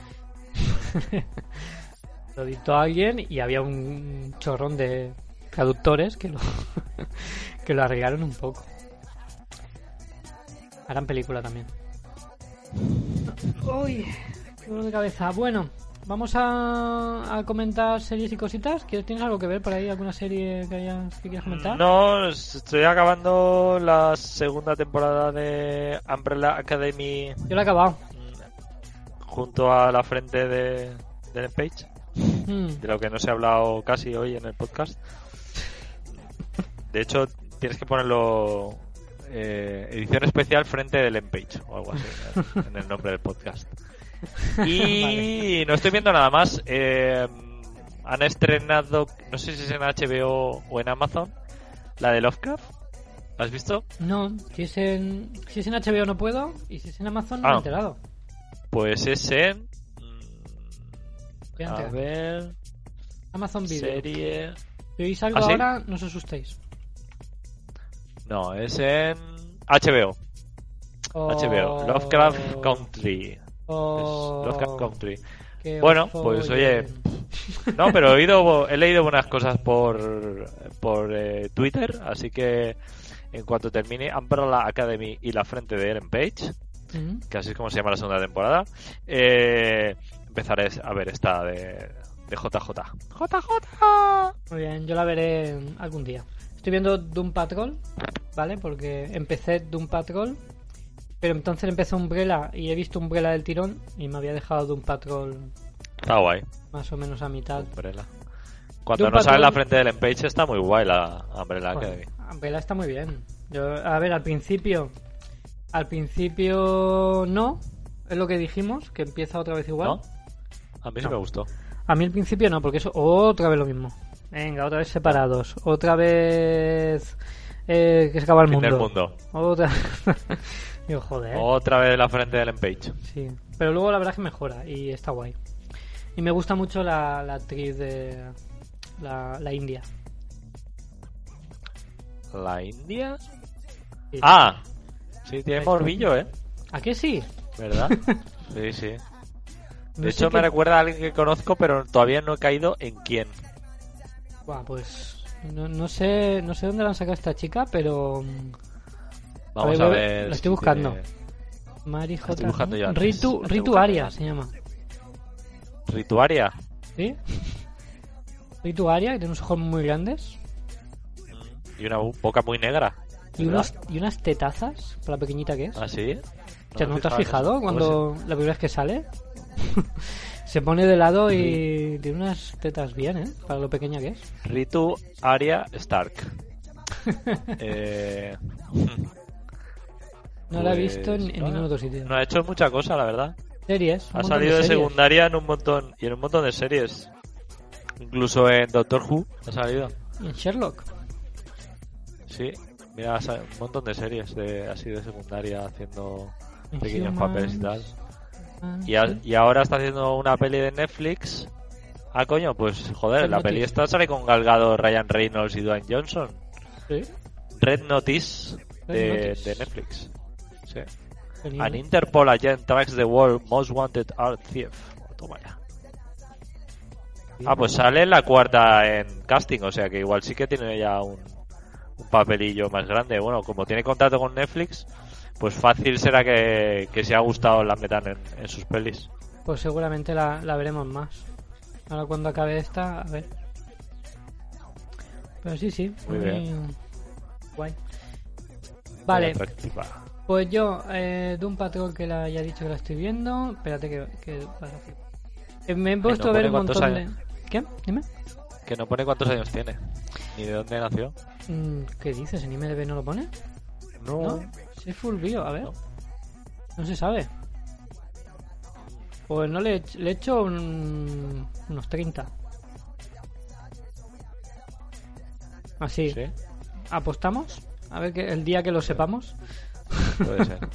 Lo dictó alguien y había un chorrón de traductores que lo, que lo arreglaron un poco. Harán película también. Uy, qué dolor de cabeza. Bueno, vamos a, a comentar series y cositas. ¿Tienes algo que ver por ahí? ¿Alguna serie que, hayas, que quieras comentar? No, estoy acabando la segunda temporada de Umbrella Academy. Yo la he acabado. Junto a la frente de, de Ellen Page. Mm. De lo que no se ha hablado casi hoy en el podcast. De hecho, tienes que ponerlo... Eh, edición especial frente de Ellen Page o algo así en, en el nombre del podcast. Y vale. No estoy viendo nada más. Eh, han estrenado, no sé si es en H B O o en Amazon, la de Lovecraft. ¿La has visto? No, si es en si es en H B O no puedo y si es en Amazon no ah, me he enterado. Pues es en a ver Amazon Video. Serie. Si oís algo ¿Ah, sí? ahora, no os asustéis. No, es en H B O. Oh... H B O. Lovecraft Country. Oh... Es Lovecraft Country. Qué bueno, ojo, pues oye. oye... No, pero he oído, he leído buenas cosas por, por eh, Twitter, así que en cuanto termine Umbrella Academy y la frente de Ellen Page, ¿Mm? que así es como se llama la segunda temporada, eh, empezaré a ver esta de, de J J. ¡J J! Muy bien, yo la veré algún día. Estoy viendo Doom Patrol, ¿vale? Porque empecé Doom Patrol, pero entonces empecé Umbrella y he visto Umbrella del tirón y me había dejado Doom Patrol Está guay. más o menos a mitad. Umbrella. Cuando Doom no sale Patrol... la frente del Page está muy guay la Umbrella Bueno, Academy. Umbrella está muy bien. Yo, a ver, al principio, al principio no, es lo que dijimos, que empieza otra vez igual. ¿No? A mí sí No. me gustó. A mí al principio no, porque eso otra vez lo mismo. Venga, otra vez separados, otra vez eh, que se acaba el Fin mundo. del mundo. Otra. Digo, joder. Otra vez la frente del Page. Sí, pero luego la verdad es que mejora y está guay. Y me gusta mucho la, la actriz de la, la India. ¿La India? Sí. Ah, sí, tiene morbillo, ¿eh? ¿A qué sí? ¿Verdad? Sí, sí. No De sé hecho, qué- me recuerda a alguien que conozco, pero todavía no he caído en quién. Buah, pues no, no sé no sé dónde la han sacado esta chica, pero Vamos A a ver, ver. la estoy si buscando. tiene- Mari estoy J. buscando yo antes. Ritu, La estoy Ritu buscando Aria yo se llama. Rituaria. ¿Sí? Ritu Aria, que tiene unos ojos muy grandes Y una boca muy negra. y ¿verdad? unos, y unas tetazas, para la pequeñita que es. ¿Ah, sí? O sea, ¿no me te has fijaba en fijado eso. cuando la primera vez que sale? Se pone de lado y tiene unas tetas bien, ¿eh? Para lo pequeña que es. Ritu Aria Stark. eh... No la he pues, visto en, en no, ningún otro sitio. No ha hecho mucha cosa, la verdad. Series. un Ha montón salido de, series. secundaria en un montón y en un montón de series. Incluso en Doctor Who ha salido. Y en Sherlock. Sí, mira, ha sal- un montón de series de, así de secundaria haciendo En pequeños Humans. papeles y tal. Ah, Y, a- sí. y ahora está haciendo una peli de Netflix. Ah, coño, pues joder, Red la Notice. peli esta sale con Gal Gadot, Ryan Reynolds y Dwayne Johnson. Sí. Red Notice Red de, Notice. de Netflix. Sí. Genial. An Interpol agent tracks the world most wanted art thief. Toma ya. Ah, pues sale en la cuarta en casting, o sea que igual sí que tiene ya un, un papelillo más grande. Bueno, como tiene contrato con Netflix, pues fácil será que, que si ha gustado la metan en, en sus pelis. Pues seguramente la, la veremos más. Ahora cuando acabe esta, a ver. Pero sí, sí. Muy bien. Guay. Muy Vale, atractiva. pues yo, eh, de un patrón que la haya dicho que la estoy viendo. Espérate que... que eh, me he puesto no a ver pone un cuántos montón de... años. ¿Qué? Dime. Que no pone cuántos años tiene, ni de dónde nació. Mm, ¿Qué dices? ¿En I M D B no lo pone? ¿No? Sí, es full bio, a ver. No. No se sabe. Pues no le, he ch- le he hecho un- unos treinta. Así. Sí, ¿Apostamos? A ver que el día que lo sepamos. puede ser.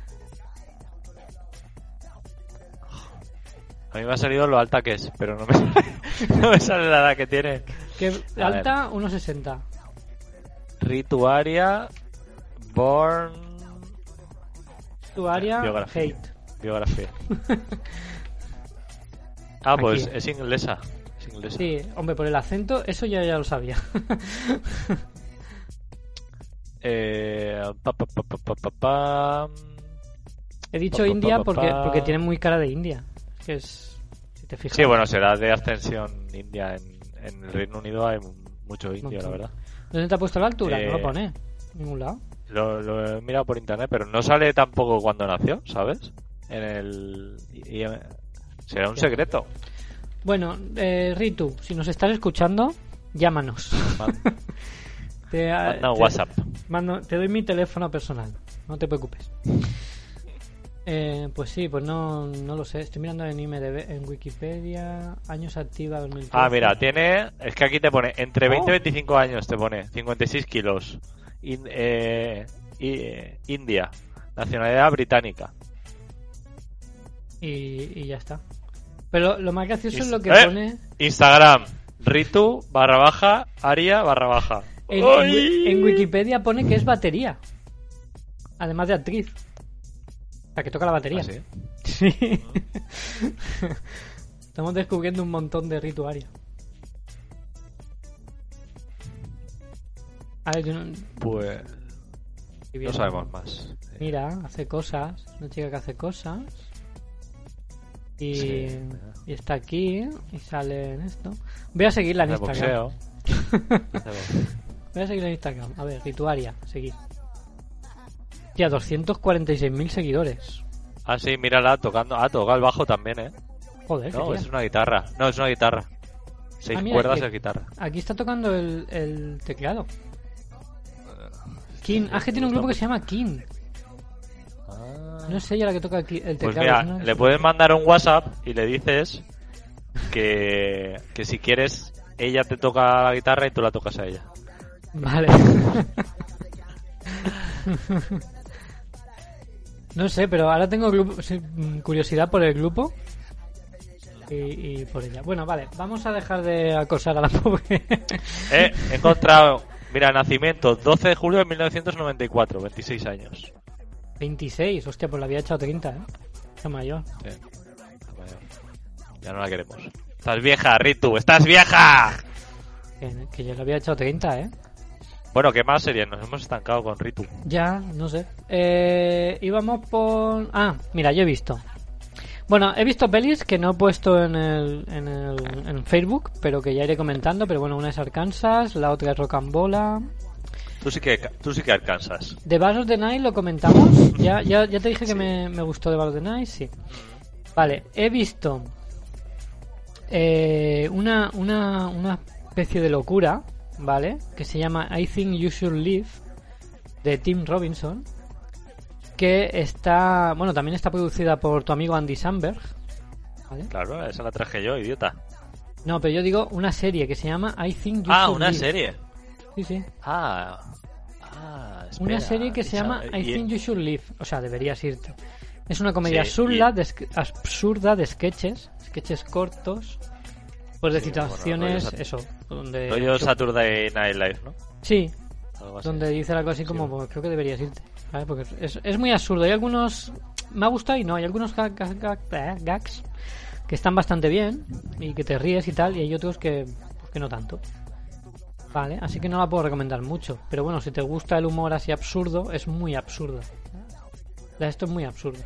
A mí me ha salido lo alta que es, pero no me sale, no me sale la edad que tiene. Que A alta, unos sesenta. Rituaria, Born... Tu área, Biografía. hate. biografía. Ah, pues Aquí. es inglesa. Es inglesa. Sí, hombre, por el acento, eso ya, ya lo sabía. Eh, pa, pa, pa, pa, pa, pa, pa. He dicho Pa, pa, India pa, pa, porque, pa. porque tiene muy cara de India. Es que es... Si te fijas. Sí, bueno, será de ascensión india. En, en el Reino Unido hay mucho indio, Montón. la verdad. ¿Dónde te ha puesto la altura? Eh, No lo pone. En ningún lado. Lo, lo he mirado por internet, pero no sale tampoco cuando nació, ¿sabes? En el... y- y- será un Ya. secreto. Bueno, eh, Ritu, si nos estás escuchando, llámanos. Man- te, Manda un te- WhatsApp. mando- te doy mi teléfono personal. No te preocupes. Eh, pues sí, pues no, no lo sé. Estoy mirando en I M D B, en Wikipedia. Años activa dos mil trece. Ah, mira, tiene... Es que aquí te pone entre veinte y Oh. veinticinco años, te pone cincuenta y seis kilos. In- eh, y- eh, India. Nacionalidad británica. Y, y ya está. Pero lo más gracioso es Is- lo que ¡Eh! pone. Instagram. Ritu barra baja Aria barra baja. En, en ¡Ay! Wi- en Wikipedia pone que es batería. Además de actriz. La que toca la batería. ¿Ah, sí? Sí. Estamos descubriendo un montón de rituaria. A ver, yo no... Pues estoy no viendo. sabemos más. Mira, hace cosas. Una chica que hace cosas. Y, Sí. y está aquí. Y sale en esto. Voy a seguirla en Hace Instagram. boxeo. Hace boxeo. Voy a seguirla en Instagram. A ver, rituaria. Seguir. Ya, doscientos cuarenta y seis mil seguidores. Ah, sí, mírala tocando. Ah, toca el bajo también, ¿eh? Joder, qué No, tía. es una guitarra. No, es una guitarra. Seis Ah, mira, cuerdas que- de guitarra. Aquí está tocando el, el teclado. King. Ah, que tiene un grupo que se llama King. Ah. No sé ella la que toca aquí el Pues teclado. mira, ¿no? le puedes mandar un WhatsApp y le dices que, que si quieres ella te toca la guitarra y tú la tocas a ella. Vale. No sé, pero ahora tengo grupo- sí, mm, curiosidad por el grupo y, y por ella. Bueno, vale, vamos a dejar de acosar a la pobre. Eh, he encontrado, mira, nacimiento doce de julio de mil novecientos noventa y cuatro, veintiséis años. veintiséis, hostia, pues la había echado treinta, ¿eh? Está mayor. Sí. Ya no la queremos. Estás vieja, Ritu, estás vieja. Que, que yo la había echado treinta, ¿eh? Bueno, ¿qué más sería? Nos hemos estancado con Ritu. Ya, no sé. Eh, íbamos por... Ah, mira, yo he visto. Bueno, he visto pelis que no he puesto en el, en el en Facebook, pero que ya iré comentando. Pero bueno, una es Arkansas, la otra es Rocambola. Tú sí que, tú sí que alcanzas. The Bars of the Night lo comentamos. Ya, ya, ya te dije que me, me gustó The Bars of the Night, sí. Vale, he visto eh, una, una, una especie de locura, ¿vale? Que se llama I Think You Should Live, de Tim Robinson, que está, bueno, también está producida por tu amigo Andy Samberg, ¿vale? Claro, esa la traje yo, idiota. No, pero yo digo una serie que se llama I Think You Ah, Should una Live. serie. Sí, sí. Ah, ah espera. Una serie que se Esa- llama I y- Think You Should Live. O sea, deberías irte. Es una comedia Sí, absurda, y- de, sk- absurda de sketches, sketches cortos, pues de Sí, situaciones, bueno, rollo eso, donde... Rollo Saturday Night Live, ¿no? Sí, Algo así. donde dice algo así como, Sí. pues creo que deberías irte, ¿vale? Porque es, es muy absurdo. Hay algunos... Me ha gustado y no, hay algunos gag- gag- gag- eh, gags que están bastante bien y que te ríes y tal, y hay otros que, pues, que no tanto. Vale, así que no la puedo recomendar mucho. Pero bueno, si te gusta el humor así absurdo, es muy absurdo. Esto es muy absurdo.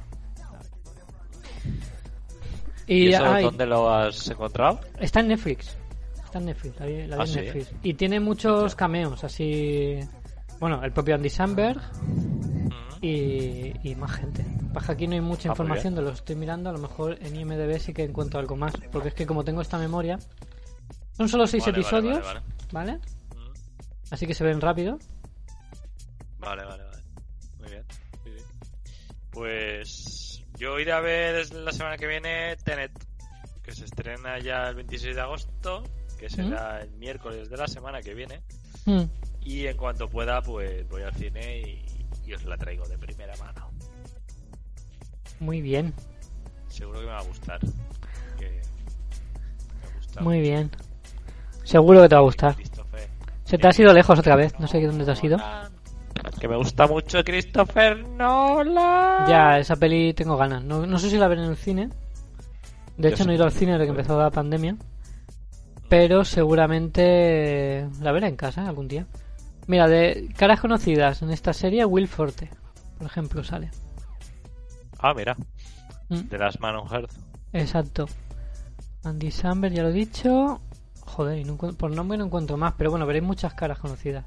¿Y Y, eso ah, y dónde lo has encontrado? está en Netflix. Está en Netflix, la vi, la vi ¿Ah, en sí? Netflix. Y tiene muchos cameos, así... Bueno, el propio Andy Samberg y, y más gente. Paja, aquí no hay mucha Ah, muy información de lo que estoy mirando. A lo mejor en I M D B sí que encuentro algo más. Porque es que como tengo esta memoria... Son solo seis Vale, vale, episodios, vale, ¿vale? vale. Mm. Así que se ven rápido. Vale, vale, vale. Muy bien. Sí, sí. Pues yo iré a ver la semana que viene Tenet, que se estrena ya el veintiséis de agosto, que será el miércoles de la semana que viene. Mm. Y en cuanto pueda, pues voy al cine y, y os la traigo de primera mano. Muy bien, Seguro que me va a gustar. Que me gusta muy bien. Seguro que te va a gustar. Christopher. Se te has ido lejos otra vez. No sé dónde te has ido. Nolan. Que me gusta mucho Christopher Nolan. Ya, esa peli tengo ganas. No, no sé si la veré en el cine. De Yo hecho, no he sí. ido al cine desde que empezó la pandemia. Pero seguramente la veré en casa algún día. Mira, de caras conocidas en esta serie, Will Forte, por ejemplo, sale. Ah, mira. Mm, The Last Man on Earth. exacto. Andy Samberg, ya lo he dicho. Joder, y no encuentro- por nombre no encuentro más, pero bueno, veréis muchas caras conocidas.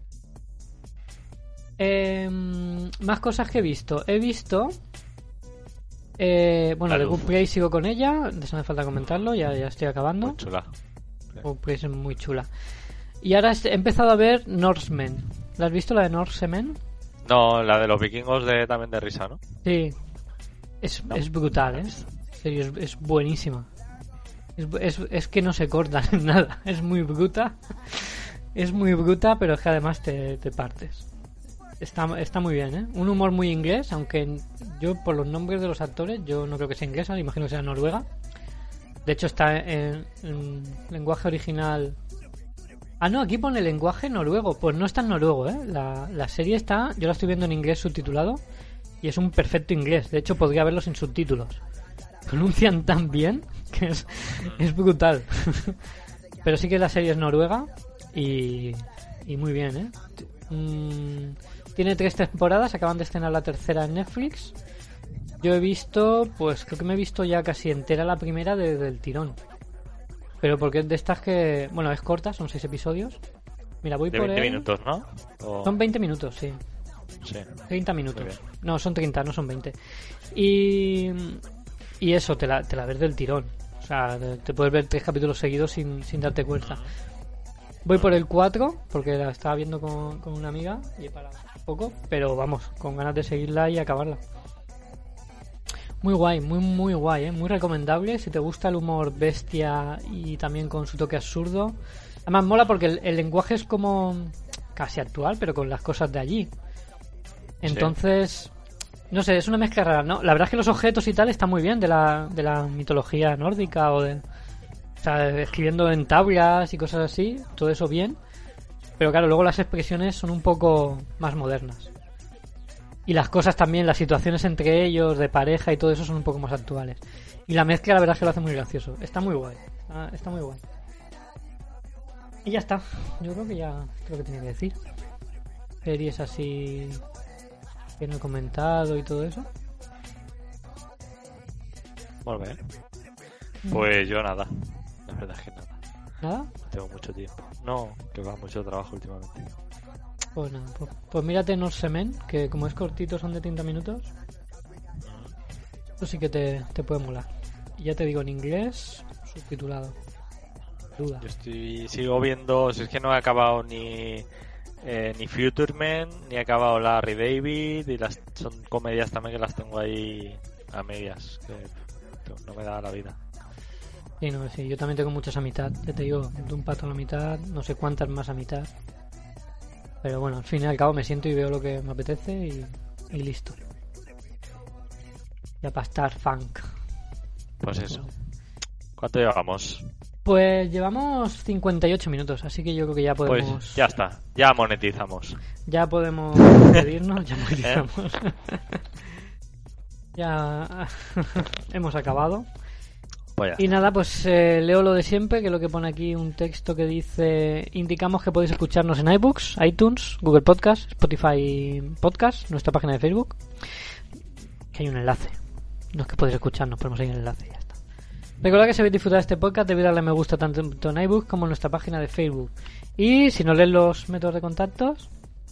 Eh, más cosas que he visto. He visto... Eh, bueno, La The luz. Good Place sigo con ella. De eso me falta comentarlo, ya, ya estoy acabando. Muy chula. Good Place es muy chula. Y ahora he empezado a ver Norsemen. ¿La has visto, la de Norsemen? No, la de los vikingos de también de risa, ¿no? Sí. Es, No. es brutal, ¿eh? En serio, es, es buenísima. Es, es, es que no se cortan en nada. Es muy bruta. Es muy bruta, pero es que además te, te partes. Está, está muy bien, ¿eh? Un humor muy inglés, aunque yo por los nombres de los actores, yo no creo que sea inglesa, imagino que sea noruega. De hecho está en, en lenguaje original... Ah, no, aquí pone lenguaje noruego. Pues no está en noruego, ¿eh? La, la serie está... Yo la estoy viendo en inglés subtitulado y es un perfecto inglés. De hecho, podría verlo sin subtítulos. Pronuncian tan bien que es, es brutal. Pero sí que la serie es noruega y, y muy bien, ¿eh? Mm, tiene tres temporadas, acaban de estrenar la tercera en Netflix. Yo he visto, pues creo que me he visto ya casi entera la primera desde el tirón. Pero porque es de estas que... Bueno, es corta, son seis episodios. Mira, voy De por veinte el... minutos, ¿no? O- Son veinte minutos, sí. Sí. treinta minutos. Muy bien. No, son treinta, no son veinte. Y... Y eso, te la, te la ves del tirón. O sea, te, te puedes ver tres capítulos seguidos sin, sin darte cuenta. Voy por el cuatro, porque la estaba viendo con, con una amiga y he parado un poco. Pero vamos, con ganas de seguirla y acabarla. Muy guay, muy muy guay, ¿eh? Muy recomendable si te gusta el humor bestia y también con su toque absurdo. Además mola porque el, el lenguaje es como casi actual, pero con las cosas de allí. Entonces, no sé, es una mezcla rara, ¿no? La verdad es que los objetos y tal están muy bien de la, de la mitología nórdica o de... O sea, escribiendo en tablas y cosas así, todo eso bien. Pero claro, luego las expresiones son un poco más modernas. Y las cosas también, las situaciones entre ellos, de pareja y todo eso son un poco más actuales. Y la mezcla la verdad es que lo hace muy gracioso. Está muy guay. Está, está muy guay. Y ya está. Yo creo que ya creo que tenía que decir. Series así que no he comentado y todo eso. Muy bien. Pues yo nada. La verdad es que nada. ¿Nada? No tengo mucho tiempo. No, que va mucho trabajo últimamente. Pues nada. Pues, pues mírate Norsemen, que como es cortito son de treinta minutos. Eso sí que te, te puede molar. Y ya te digo, en inglés, subtitulado. Duda. Yo estoy sigo viendo, si es que no he acabado ni eh, ni Future Men, ni he acabado Larry David, y las son comedias también que las tengo ahí a medias, que no me da la vida. Sí, no, sí, yo también tengo muchas a mitad. Ya te digo, de un pato a la mitad, no sé cuántas más a mitad. Pero bueno, al fin y al cabo me siento y veo lo que me apetece y, y listo. Ya para estar funk. Pues eso. ¿Cuánto llevamos? Pues llevamos cincuenta y ocho minutos, así que yo creo que ya podemos... Pues ya está, ya monetizamos. Ya podemos despedirnos, ya monetizamos. Ya hemos acabado. Pues ya Y está. nada, pues eh, leo lo de siempre, que es lo que pone aquí un texto que dice: indicamos que podéis escucharnos en iBooks, iTunes, Google Podcast, Spotify Podcast, nuestra página de Facebook, que hay un enlace. No es que podéis escucharnos, ponemos ahí el enlace y ya está. Recordad que si habéis disfrutado de este podcast debéis darle me gusta tanto en iBooks como en nuestra página de Facebook. Y si no lees los métodos de contactos,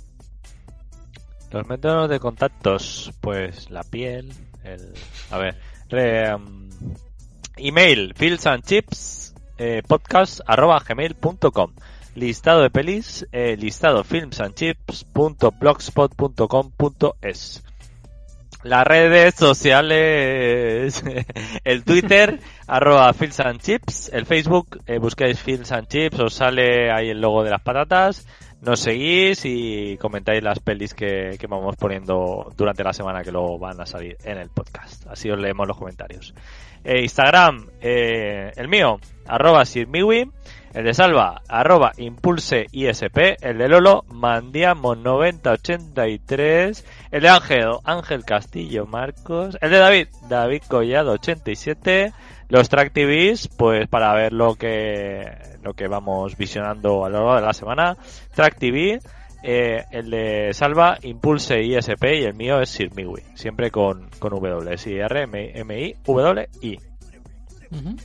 Los métodos de contactos, pues la piel, el... A ver, re, um, email, filmsandchips, eh, podcast, arroba gmail punto com. Listado de pelis, eh, listado filmsandchips punto blogspot punto com punto es. Las redes sociales, el Twitter, arroba filmsandchips, el Facebook, eh, buscáis filmsandchips, os sale ahí el logo de las patatas. Nos seguís y comentáis las pelis que, que vamos poniendo durante la semana, que luego van a salir en el podcast. Así os leemos los comentarios. Eh, Instagram, eh, el mío, arroba sirmiwi. El de Salva, arroba impulse isp. El de Lolo, mandiamo noventa ochenta y tres. El de Ángel, Ángel Castillo Marcos. El de David, David Collado ochenta y siete. Los Track T Vs, pues para ver lo que lo que vamos visionando a lo largo de la semana. Track T V, eh, el de Salva, Impulse isp. Y el mío es Sirmiwi, siempre con, con W, S I R M I W I. Uh-huh.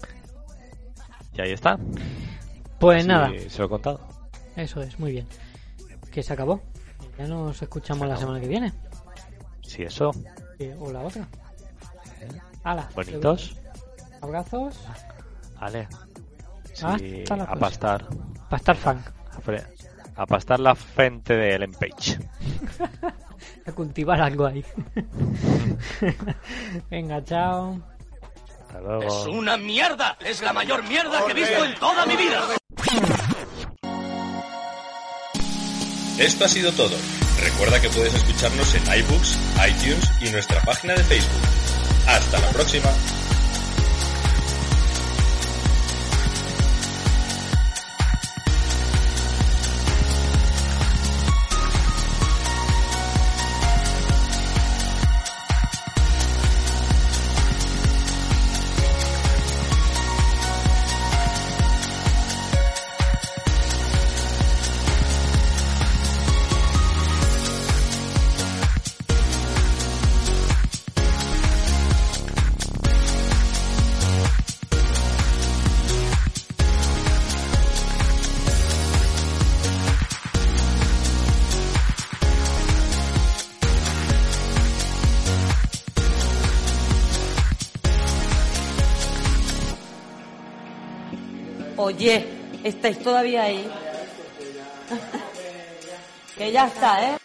Y ahí está. Pues sí, nada. Se lo he contado. Eso es, muy bien. Que se acabó. Ya nos escuchamos la semana que viene. Sí, eso. O la otra. Hala. Bonitos. Abrazos. Vale. Sí, Hasta la a pastar. Pastar fan. A, fre- a pastar la frente de Ellen Page. A cultivar algo ahí. Venga, chao. Hasta luego. ¡Es una mierda! ¡Es la mayor mierda que he visto en toda mi vida! Esto ha sido todo. Recuerda que puedes escucharnos en iBooks, iTunes y nuestra página de Facebook. Hasta la próxima. Oye, ¿estáis todavía ahí? Que ya está, ¿eh?